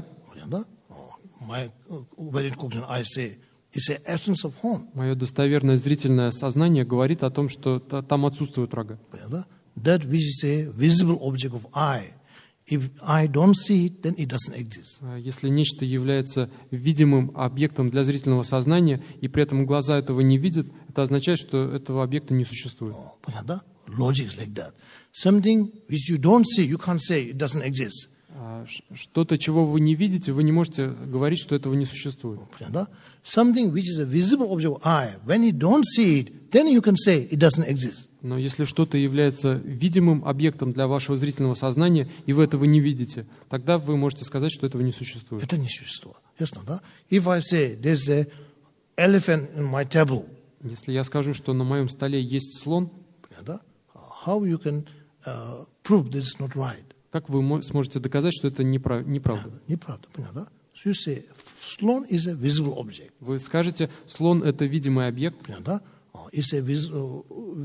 Speaker 1: my valid cognition, I say, is an absence of horn.
Speaker 2: Мое достоверное зрительное сознание говорит о том, что там отсутствуют рога.
Speaker 1: That which is a visible object of eye. If I don't see it, then it doesn't exist.
Speaker 2: Если нечто является видимым объектом для зрительного сознания, и при этом глаза этого не видят, это означает, что этого объекта не существует.
Speaker 1: Logic is like that. Something which you don't see, you can't say it doesn't exist.
Speaker 2: Что-то, чего вы не видите, вы не можете говорить, что этого не существует.
Speaker 1: Something which is a visible object of eye, when you don't see it, then you can say it doesn't exist.
Speaker 2: Но если что-то является видимым объектом для вашего зрительного сознания, и вы этого не видите, тогда вы можете сказать, что этого не существует.
Speaker 1: Это не существует. Ясно, да? If I say there's an elephant in my table,
Speaker 2: если я скажу, что на моем столе есть слон,
Speaker 1: how you can prove this is not right?
Speaker 2: Как вы сможете доказать, что это неправда?
Speaker 1: Неправда, понятно? So you say slon is a visible object.
Speaker 2: Вы скажете, слон это видимый объект.
Speaker 1: Понятно? It's a visible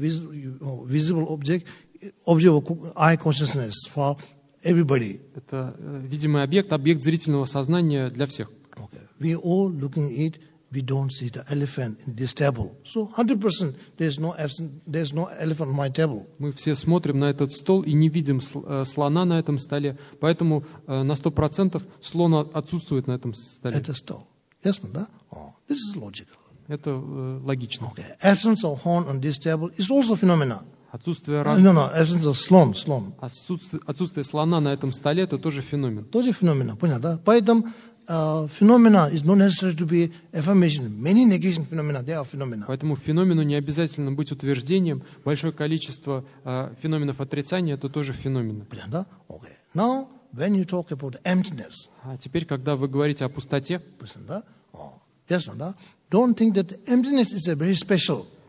Speaker 1: object of eye consciousness for everybody.
Speaker 2: Это видимый объект, объект зрительного сознания для всех.
Speaker 1: Okay. We all looking at it. We don't see the elephant in this table. So 100% there's no elephant on my table.
Speaker 2: Мы все смотрим на этот стол и не видим слона на этом столе, поэтому на 100% слон отсутствует на этом столе.
Speaker 1: Это стол. Ясно, да? This is logical.
Speaker 2: Это логично.
Speaker 1: Okay. Absence of horn on this table is also phenomena.
Speaker 2: Отсутствие
Speaker 1: absence of slon.
Speaker 2: Отсутствие слона на этом столе это тоже феномен.
Speaker 1: Тоже феномен, понятно, да? Поэтому phenomena is not necessary to be affirmation. Many negation phenomena, they are phenomena.
Speaker 2: Поэтому феномену не обязательно быть утверждением. Большое количество феноменов отрицания это тоже феномены.
Speaker 1: Понятно, да? Okay. Now, when you talk about emptiness.
Speaker 2: А теперь, когда вы говорите о пустоте,
Speaker 1: ясно, да? Don't think that emptiness is a very special.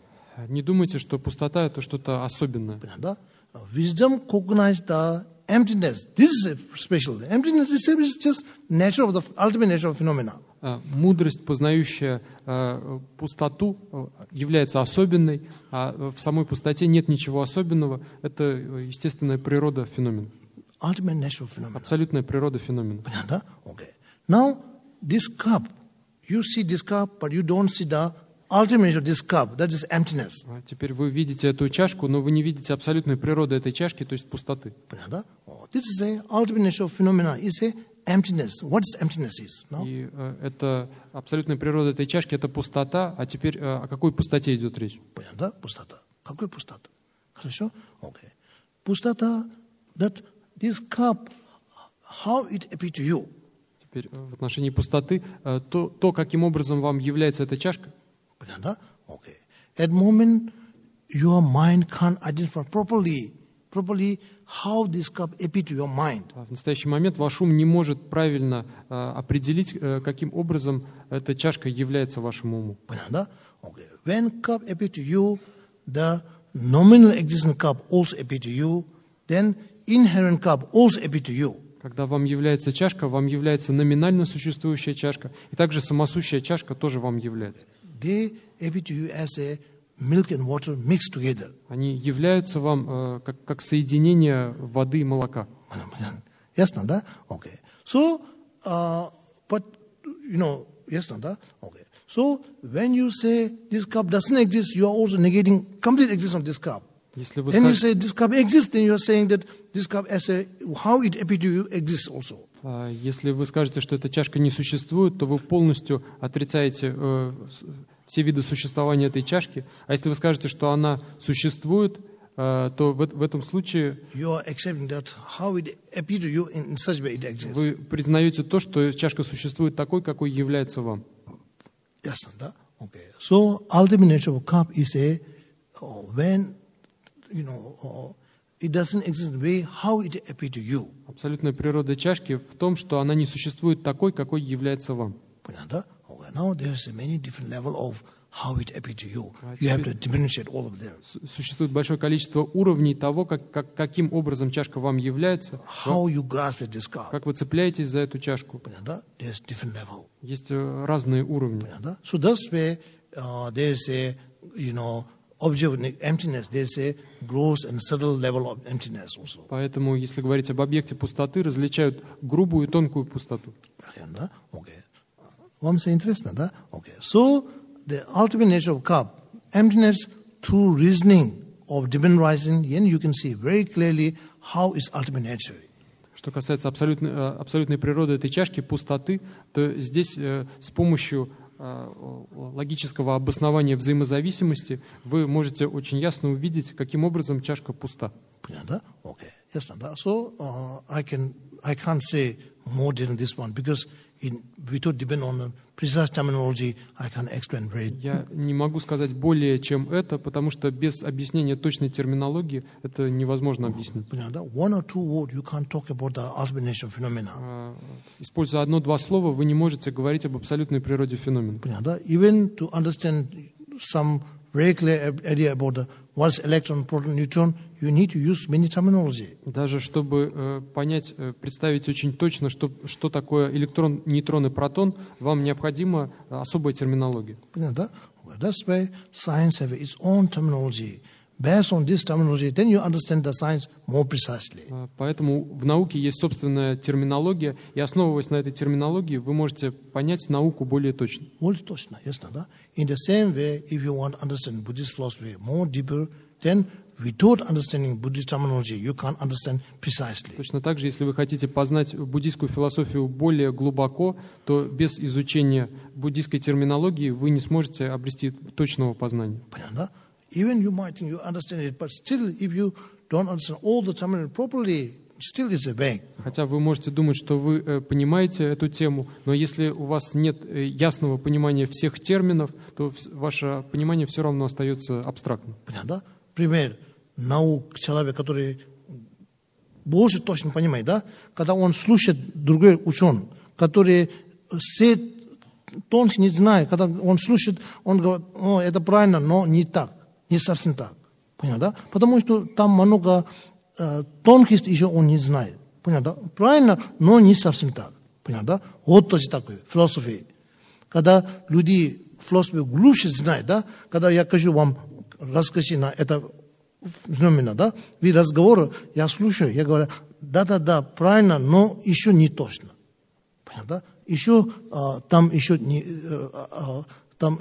Speaker 2: Не думайте, что пустота — это что-то особенное.
Speaker 1: понятно? Wisdom recognizes the emptiness. This is special. Emptiness is just nature of the ultimate nature of phenomena.
Speaker 2: Мудрость, познающая пустоту, является особенной, а в самой пустоте нет ничего особенного. Это естественная природа феномена.
Speaker 1: Ultimate nature of phenomena.
Speaker 2: Абсолютная природа феномена.
Speaker 1: Понятно? Okay. Now, this cup, you see this cup, but you don't see the ultimate nature of this cup. That is emptiness.
Speaker 2: Теперь вы видите эту чашку, но вы не видите абсолютной природы этой чашки, то есть пустоты.
Speaker 1: Понятно? This is the ultimate nature of phenomena. It's a emptiness. What is emptiness is? No?
Speaker 2: И это абсолютная природа этой чашки — это пустота. А теперь о какой пустоте идет речь?
Speaker 1: Понятно? Пустота. Какой пустота? Хорошо? Okay. Пустота, that this cup, how it appears to you.
Speaker 2: Теперь в отношении пустоты, то, каким образом вам является эта чашка.
Speaker 1: Понятно? Okay. At the moment, your mind can't identify properly how this cup appears to your mind.
Speaker 2: В настоящий момент ваш ум не может правильно определить, каким образом эта чашка является вашему уму.
Speaker 1: Понятно? Okay. When cup appears to you, the nominal existing cup also appears to you, then inherent cup also appears to you.
Speaker 2: Когда вам является чашка, вам является номинально существующая чашка, и также самосущая чашка тоже вам является.
Speaker 1: They appear to you as a milk and water mixed together.
Speaker 2: Они являются вам как соединение воды и молока.
Speaker 1: Ясно, да? Okay. So, but ясно, да? Okay. So, when you say this cup doesn't exist, you are also negating complete existence of this cup.
Speaker 2: Если вы
Speaker 1: When you say this cup exists, then you are saying that this cup as how it appears to you exists also.
Speaker 2: Если вы скажете, что эта чашка не существует, то вы полностью отрицаете все виды существования этой чашки. А если вы скажете, что она существует, то в этом случае вы признаете то, что чашка существует такой, какой является вам.
Speaker 1: Ясно, да? Okay. So, ultimate nature of cup is when it doesn't exist the way how it appears to you.
Speaker 2: Абсолютная природа чашки в том, что она не существует такой, какой является вам.
Speaker 1: Понятно? Okay. Now there's many different level of how it appears to you. You have to differentiate all of them.
Speaker 2: Sуществует большое количество уровней того, каким образом чашка вам является.
Speaker 1: How you grasp this cup.
Speaker 2: Как вы цепляетесь за эту чашку.
Speaker 1: Понятно? There's different level.
Speaker 2: Есть разные уровни.
Speaker 1: Понятно? So that's where there's a object of emptiness. There's a gross and subtle level of emptiness also.
Speaker 2: Поэтому, если говорить об объекте пустоты, различают грубую и тонкую пустоту.
Speaker 1: Понятно? Okay. Вам все интересно, да? Okay. So the ultimate nature of cup, emptiness through reasoning of divine rising, then you can see very clearly how its ultimate nature.
Speaker 2: Что касается абсолютной природы этой чашки, пустоты, то здесь с помощью логического обоснования взаимозависимости вы можете очень ясно увидеть, каким образом чашка пуста.
Speaker 1: Понятно? Okay. Ясно, да? So I can't say more than this one because without depend on precise terminology, I can't explain very.
Speaker 2: Я не могу сказать более, чем это, потому что без объяснения точной терминологии это невозможно объяснить.
Speaker 1: One or two words, you can't talk about the ultimate nature of phenomena.
Speaker 2: Используя одно-два слова, вы не можете говорить об абсолютной природе феномена.
Speaker 1: Even to understand some very clear idea about the what's electron, proton, neutron, you need to use many terminology.
Speaker 2: Даже чтобы понять, представить очень точно, что такое электрон, нейтрон и протон, вам необходима особая терминология.
Speaker 1: That's why science has its own terminology. Based on this terminology, then you understand the science more precisely.
Speaker 2: Поэтому в науке есть собственная терминология, и основываясь на этой терминологии, вы можете понять науку более точно.
Speaker 1: Более точно, ясно, да? In the same way, if you want to understand Buddhist philosophy more deeper, then without understanding Buddhist terminology, you can't understand precisely.
Speaker 2: Точно так же, если вы хотите познать буддийскую философию более глубоко, то без изучения буддийской терминологии вы не сможете обрести точного познания.
Speaker 1: Понятно? Even you might think you understand it, but still, if you don't understand all the terminology properly, still it's a vague.
Speaker 2: Хотя вы можете думать, что вы понимаете эту тему, но если у вас нет ясного понимания всех терминов, то ваше понимание все равно остается абстрактным.
Speaker 1: Понятно? Пример. Человек, который больше точно понимает, да? Когда он слушает другой ученый, который все тоньше не знает, когда он слушает, он говорит, это правильно, но не так. Не совсем так. Понял, да? Потому что там много тонкостей еще он не знает. Понял, да? Правильно, но не совсем так. Понял, да? Вот точно такой, философия. Когда люди философию глубже знают, да? Когда я скажу вам, расскажи на это феномена, да? Вы разговор, я слушаю, я говорю, да, правильно, но еще не точно. Понял, да? Еще там еще не... там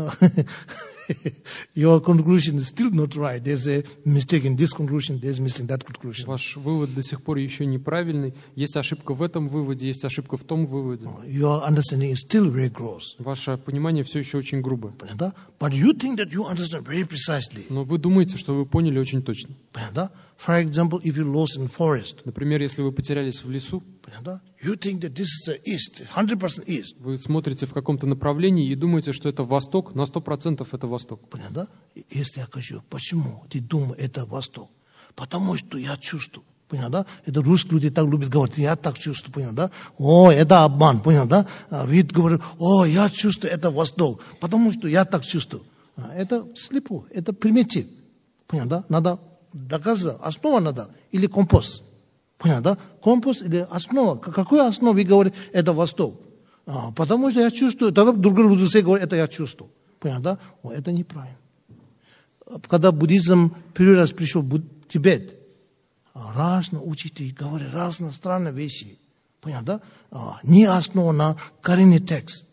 Speaker 1: your conclusion is still not right. There's a mistake in this conclusion, there's missing that conclusion.
Speaker 2: Ваш вывод до сих пор еще неправильный. Есть ошибка в этом выводе, есть ошибка в том выводе.
Speaker 1: Your understanding is still very gross.
Speaker 2: Ваше понимание все еще очень грубое.
Speaker 1: But you think that you understand very precisely.
Speaker 2: Но вы думаете, что вы поняли очень точно.
Speaker 1: For example, if you lost in forest.
Speaker 2: Например, если вы потерялись в лесу,
Speaker 1: you think that this is east, 100% east.
Speaker 2: Вы смотрите в каком-то направлении и думаете, что это восток, на 100% это восток.
Speaker 1: Если я скажу, почему ты думаешь это восток? Потому что я чувствую. Понял, да? Это русские люди так любят говорить, я так чувствую, понял, да? О, это обман, понял, да? Вид говорит, о, я чувствую, это восток, потому что я так чувствую. Это слепо, это примитив, понял, да? Надо доказать, основа надо, или компост. Понял, да? Компост или основа. Какую основу вы говорите, это восток? Потому что я чувствую, тогда другие люди все говорят, это я чувствую. Понял, да? О, это неправильно. Когда буддизм первый раз пришел в Тибет, разные учителя говорят разные странные вещи. Понял, да? Не основан на коренный текст.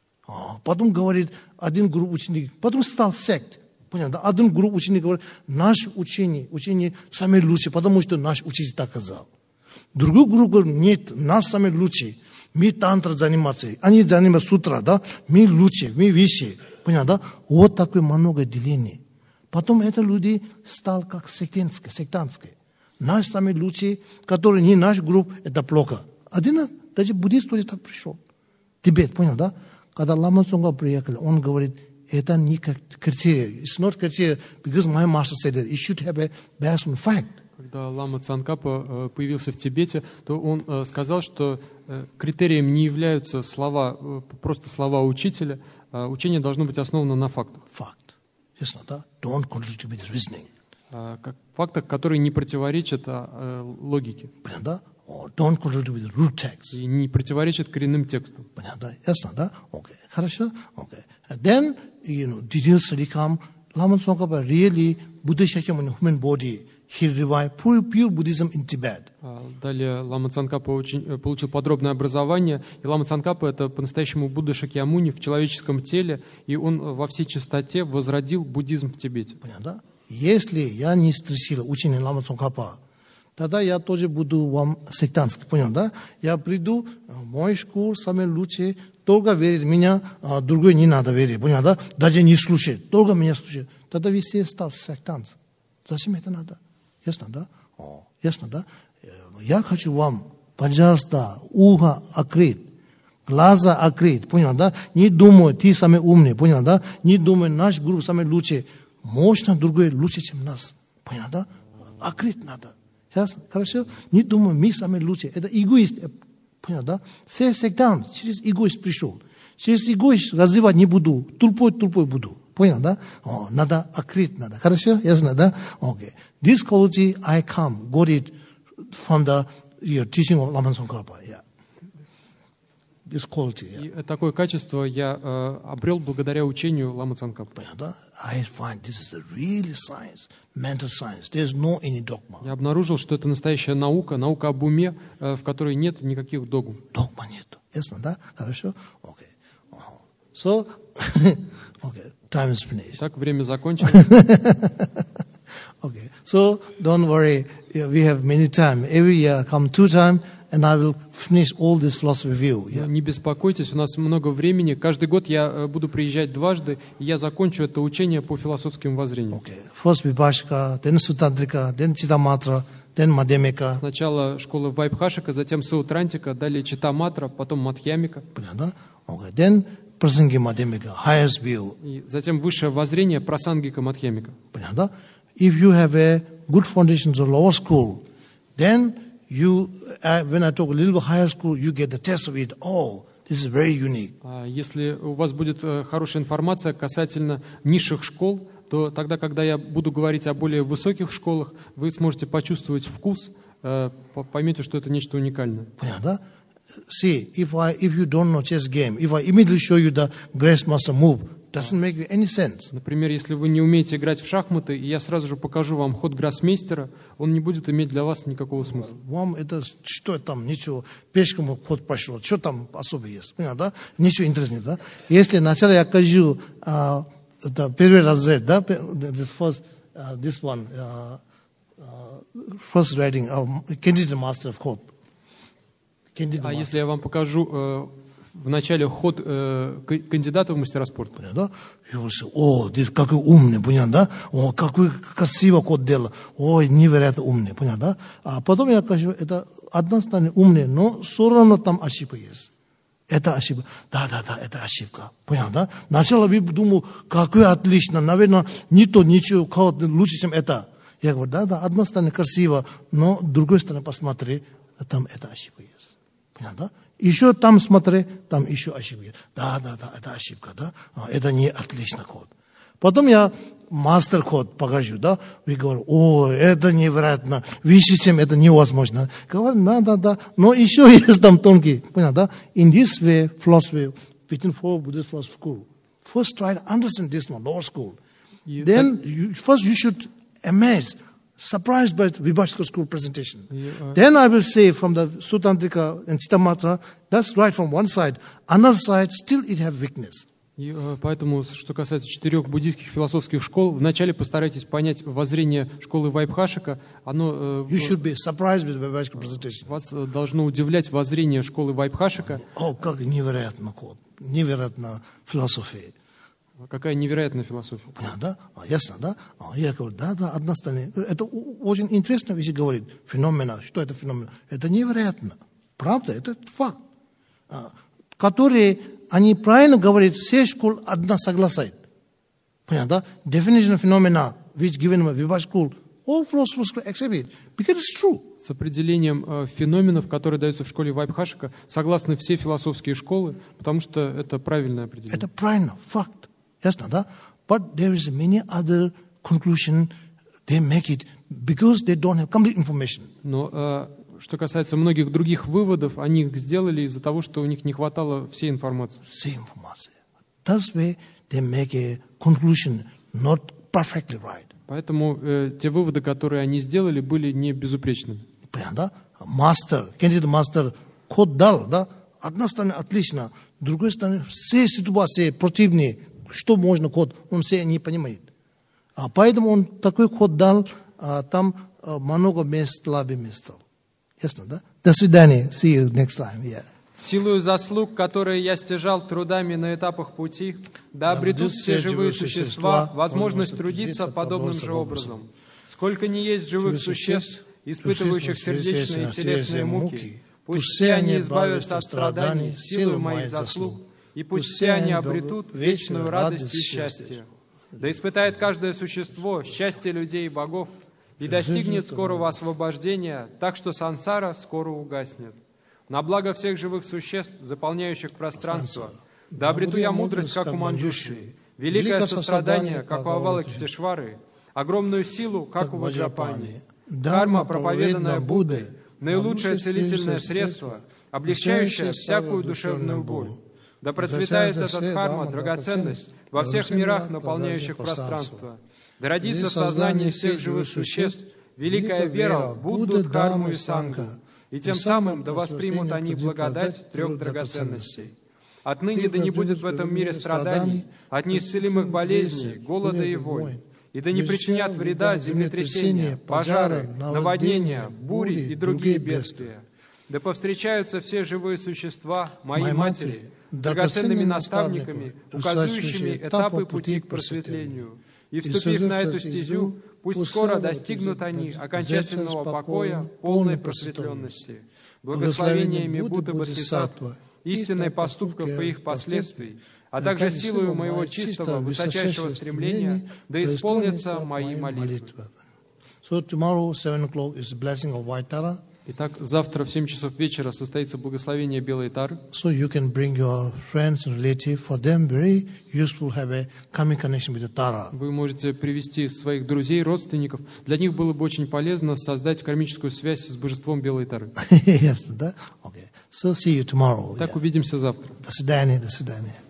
Speaker 1: Потом говорит один групп учеников, потом стал сект. Понял, да? Один групп учеников говорит, наше учение самое лучшее, потому что наш учитель так сказал. Другую группу говорит, нет, нас самое лучшее. Мы тантра заниматься, они занимаются сутра, да? Мы лучше, мы выше. Понял, да? Вот такое много делений. Потом это люди стали как сектантские. Наш самый лучший, который не наш групп, это плохо. Один, даже буддист тоже так пришел. Тибет, понял, да? Когда Лама Цонгха приехал, он говорит, это не критерий. It's not criteria, because my master said that. It should have a based on fact.
Speaker 2: Когда Лама Цангкапа появился в Тибете, то он сказал, что критерием не являются слова, просто слова учителя. Учение должно быть основано на фактах.
Speaker 1: Fact. Yes, да? Don't contradict with reasoning.
Speaker 2: Фактах, которые не противоречат логике.
Speaker 1: Да? Don't contradict with root text.
Speaker 2: И не противоречат коренным текстам.
Speaker 1: Ясно, да? Okay. Хорошо? Okay. Then, details study come. Lama Tsongkhapa really, Buddha Shakyamuni human body, he revived pure Buddhism in Tibet.
Speaker 2: Далее Лама Цангкапа получил подробное образование. И Лама Цангкапа — это по-настоящему Будда Шакьямуни в человеческом теле. И он во всей чистоте возродил буддизм в Тибете.
Speaker 1: Понятно? Если я не стрессил учение Лама Цонгхапа, тогда я тоже буду вам сектантский, понял, да? Я приду, мой школ самый лучший, только верит в меня, а другой не надо верить, понял, да? Даже не слушает, только меня слушает. Тогда вы все стали сектантом. Зачем это надо? Ясно, да? Ясно, да? Я хочу вам, пожалуйста, ухо открыть, глаза открыть, понял, да? Не думай, ты самый умный, понял, да? Не думай, наш групп самый лучший. Мощно другой лучше, чем нас. Понял, да? Открыть надо. Ясно? Хорошо? Не думай, мы самые лучшие. Это эгоист. Понял, да? Все сектант через эгоист пришел. Через эгоист развивать не буду. Тупой буду. Понял, да? Надо открыть надо. Хорошо? Ясно, да? Okay. This quality I got it from the teaching of Lama Tsongkhapa. Yeah. This quality, yeah.
Speaker 2: И такое качество я обрел благодаря учению Ламы Цангкапа.
Speaker 1: I find this is a really science, mental science. There's no any dogma.
Speaker 2: Я обнаружил, что это настоящая наука об уме, в которой нет никаких догм.
Speaker 1: Догма нет. Ясно, да? Хорошо? Okay. So, okay, time is finished.
Speaker 2: Так, время закончено.
Speaker 1: Okay. So, don't worry. We have many time. Every year come 2 times. And I will finish all this philosophy view. Yeah.
Speaker 2: Не беспокойтесь, у нас много времени. Каждый год я буду приезжать дважды, и я закончу это учение по философским воззрениям.
Speaker 1: Okay. First Vibhashika, then Sutantrika, then Chittamatra, then Madhyamika.
Speaker 2: Сначала школа Вайбхашика, затем Саутрантика, далее Читтаматра, потом Мадхьямика.
Speaker 1: Okay. Then Prasangi Madhyamika, highest view.
Speaker 2: И затем высшее воззрение Прасангика Мадхьямика.
Speaker 1: If you have a good foundation to lower school, then you, when I talk a little bit higher school, you get the test of it. Oh, this is very unique.
Speaker 2: Если у вас будет хорошая информация касательно низших школ, то тогда, когда я буду говорить о более высоких школах, вы сможете почувствовать вкус, поймете, что это нечто уникальное.
Speaker 1: Понятно? See, if you don't know chess game, if I immediately show you the Grandmaster move, doesn't make any sense.
Speaker 2: Например, если вы не умеете играть в шахматы, и я сразу же покажу вам ход гроссмейстера, он не будет иметь для вас никакого смысла.
Speaker 1: Вам это, что там, ничего, пешком ход пошел, что там особо есть, да? Ничего интересного, да? Если вначале я покажу первый разряд, да, this one, first writing, candidate master of hop.
Speaker 2: А если я вам покажу в начале ход кандидата в мастера спорта?
Speaker 1: Да? О, здесь какой умный, понятно, да? О, какой красивый ход делал. Ой, невероятно умный, понятно, да? А потом я скажу, это односторонне умный, но все равно там ошибка есть. Это ошибка. Да, это ошибка. Понятно, да? Сначала я думал, какой отлично, наверное, не то, ничего, лучше, чем это. Я говорю, да, односторонне красиво, но с другой стороны посмотри, там это ошибка есть. Понятно, да? Еще там смотри, там еще ошибка. Да, это ошибка, да? Это не отличный ход. Потом я мастер ход покажу, да? Вы говорите, о, это невероятно, выше, чем это невозможно. Говорю, да. Но еще есть там тонкий, понятно, да? In this way, philosophy, between four Buddhist philosophy school, first try to understand this one, lower school. Then first you should amaze, surprised by Vibhashika school presentation. Then I will say from the Sutantrika and Chittamatra, that's right from one side. Another side, still it have weakness.
Speaker 2: И поэтому, что касается 4 буддийских философских школ, вначале постарайтесь понять воззрение школы Вайбхашика. Оно
Speaker 1: You should be surprised with Vibhashika presentation.
Speaker 2: Вас должно удивлять воззрение школы Вайбхашика.
Speaker 1: О, как невероятно ход, невероятно философия.
Speaker 2: Какая невероятная философия.
Speaker 1: Да? Ясно, да? Я говорю, да, односторонне. Это очень интересно, если говорить феномена. Что это феномен? Это невероятно. Правда, это факт. Которые, они правильно говорят, все школы одна согласуют. Понятно, да? Definition of phenomena, which given by Vibhashika school, all philosophers accept it, because it's true.
Speaker 2: С определением феноменов, которые даются в школе Вайбхашика, согласны все философские школы, потому что это правильное определение.
Speaker 1: Это правильно, факт. Ясно, да? But there is many other conclusion they make it because they don't have complete information.
Speaker 2: Но что касается многих других выводов, они их сделали из-за того, что у них не хватало всей информации.
Speaker 1: Всей информации. That's why they make a conclusion not perfectly right.
Speaker 2: Поэтому те выводы, которые они сделали, были не безупречными.
Speaker 1: Понятно, да? Мастер, кандидат мастер, ход дал, да? Одна сторона отлично, с другой стороны все ситуации противные. Что можно ход, он все не понимает. Поэтому он такой ход дал, там много мест, слабых мест. Ясно, да? До свидания. See you next time. Yeah.
Speaker 2: Силою заслуг, которые я стяжал трудами на этапах пути, да обретут все живые существа возможность трудиться подобным же образом. Сколько ни есть живых существ, испытывающих сердечные и телесные муки, пусть все они избавятся от страданий силою моих заслуг, и пусть все они обретут вечную радость и счастье. Да испытает каждое существо счастье людей и богов, и достигнет скорого освобождения, так что сансара скоро угаснет. На благо всех живых существ, заполняющих пространство, да обрету я мудрость, как у Манджушри, великое сострадание, как у Авалокитешвары, огромную силу, как у Ваджрапани. Карма, проповеданная Буддой, наилучшее целительное средство, облегчающее всякую душевную боль. Да процветает этот карма, драгоценность, во всех мирах, наполняющих пространство. Да родится в сознании всех живых существ великая вера в Будду, Дхарму и Сангху, и тем самым да воспримут они благодать 3 драгоценностей. Отныне да не будет в этом мире страданий от неисцелимых болезней, голода и войн, и да не причинят вреда землетрясения, пожары, наводнения, бури и другие бедствия. Да повстречаются все живые существа, моей матери, драгоценными наставниками, указывающими этапы пути к просветлению. И, вступив на эту стезю, пусть скоро достигнут они окончательного покоя, полной просветленности, благословениями Будды Бодхисаттва, истинной поступков и их последствий, а также силою моего чистого, высочайшего стремления, да исполнятся мои молитвы.
Speaker 1: So tomorrow, 7 o'clock, is the blessing of White Tara.
Speaker 2: Итак, завтра в 7 часов вечера состоится благословение Белой Тары.
Speaker 1: So you can bring your friends and relatives. For them, very useful have a coming connection with the Tara.
Speaker 2: Вы можете привести своих друзей, родственников. Для них было бы очень полезно создать кармическую связь с божеством Белой Тары.
Speaker 1: Yes, okay. So see you tomorrow.
Speaker 2: Так увидимся завтра.
Speaker 1: До свидания, до свидания.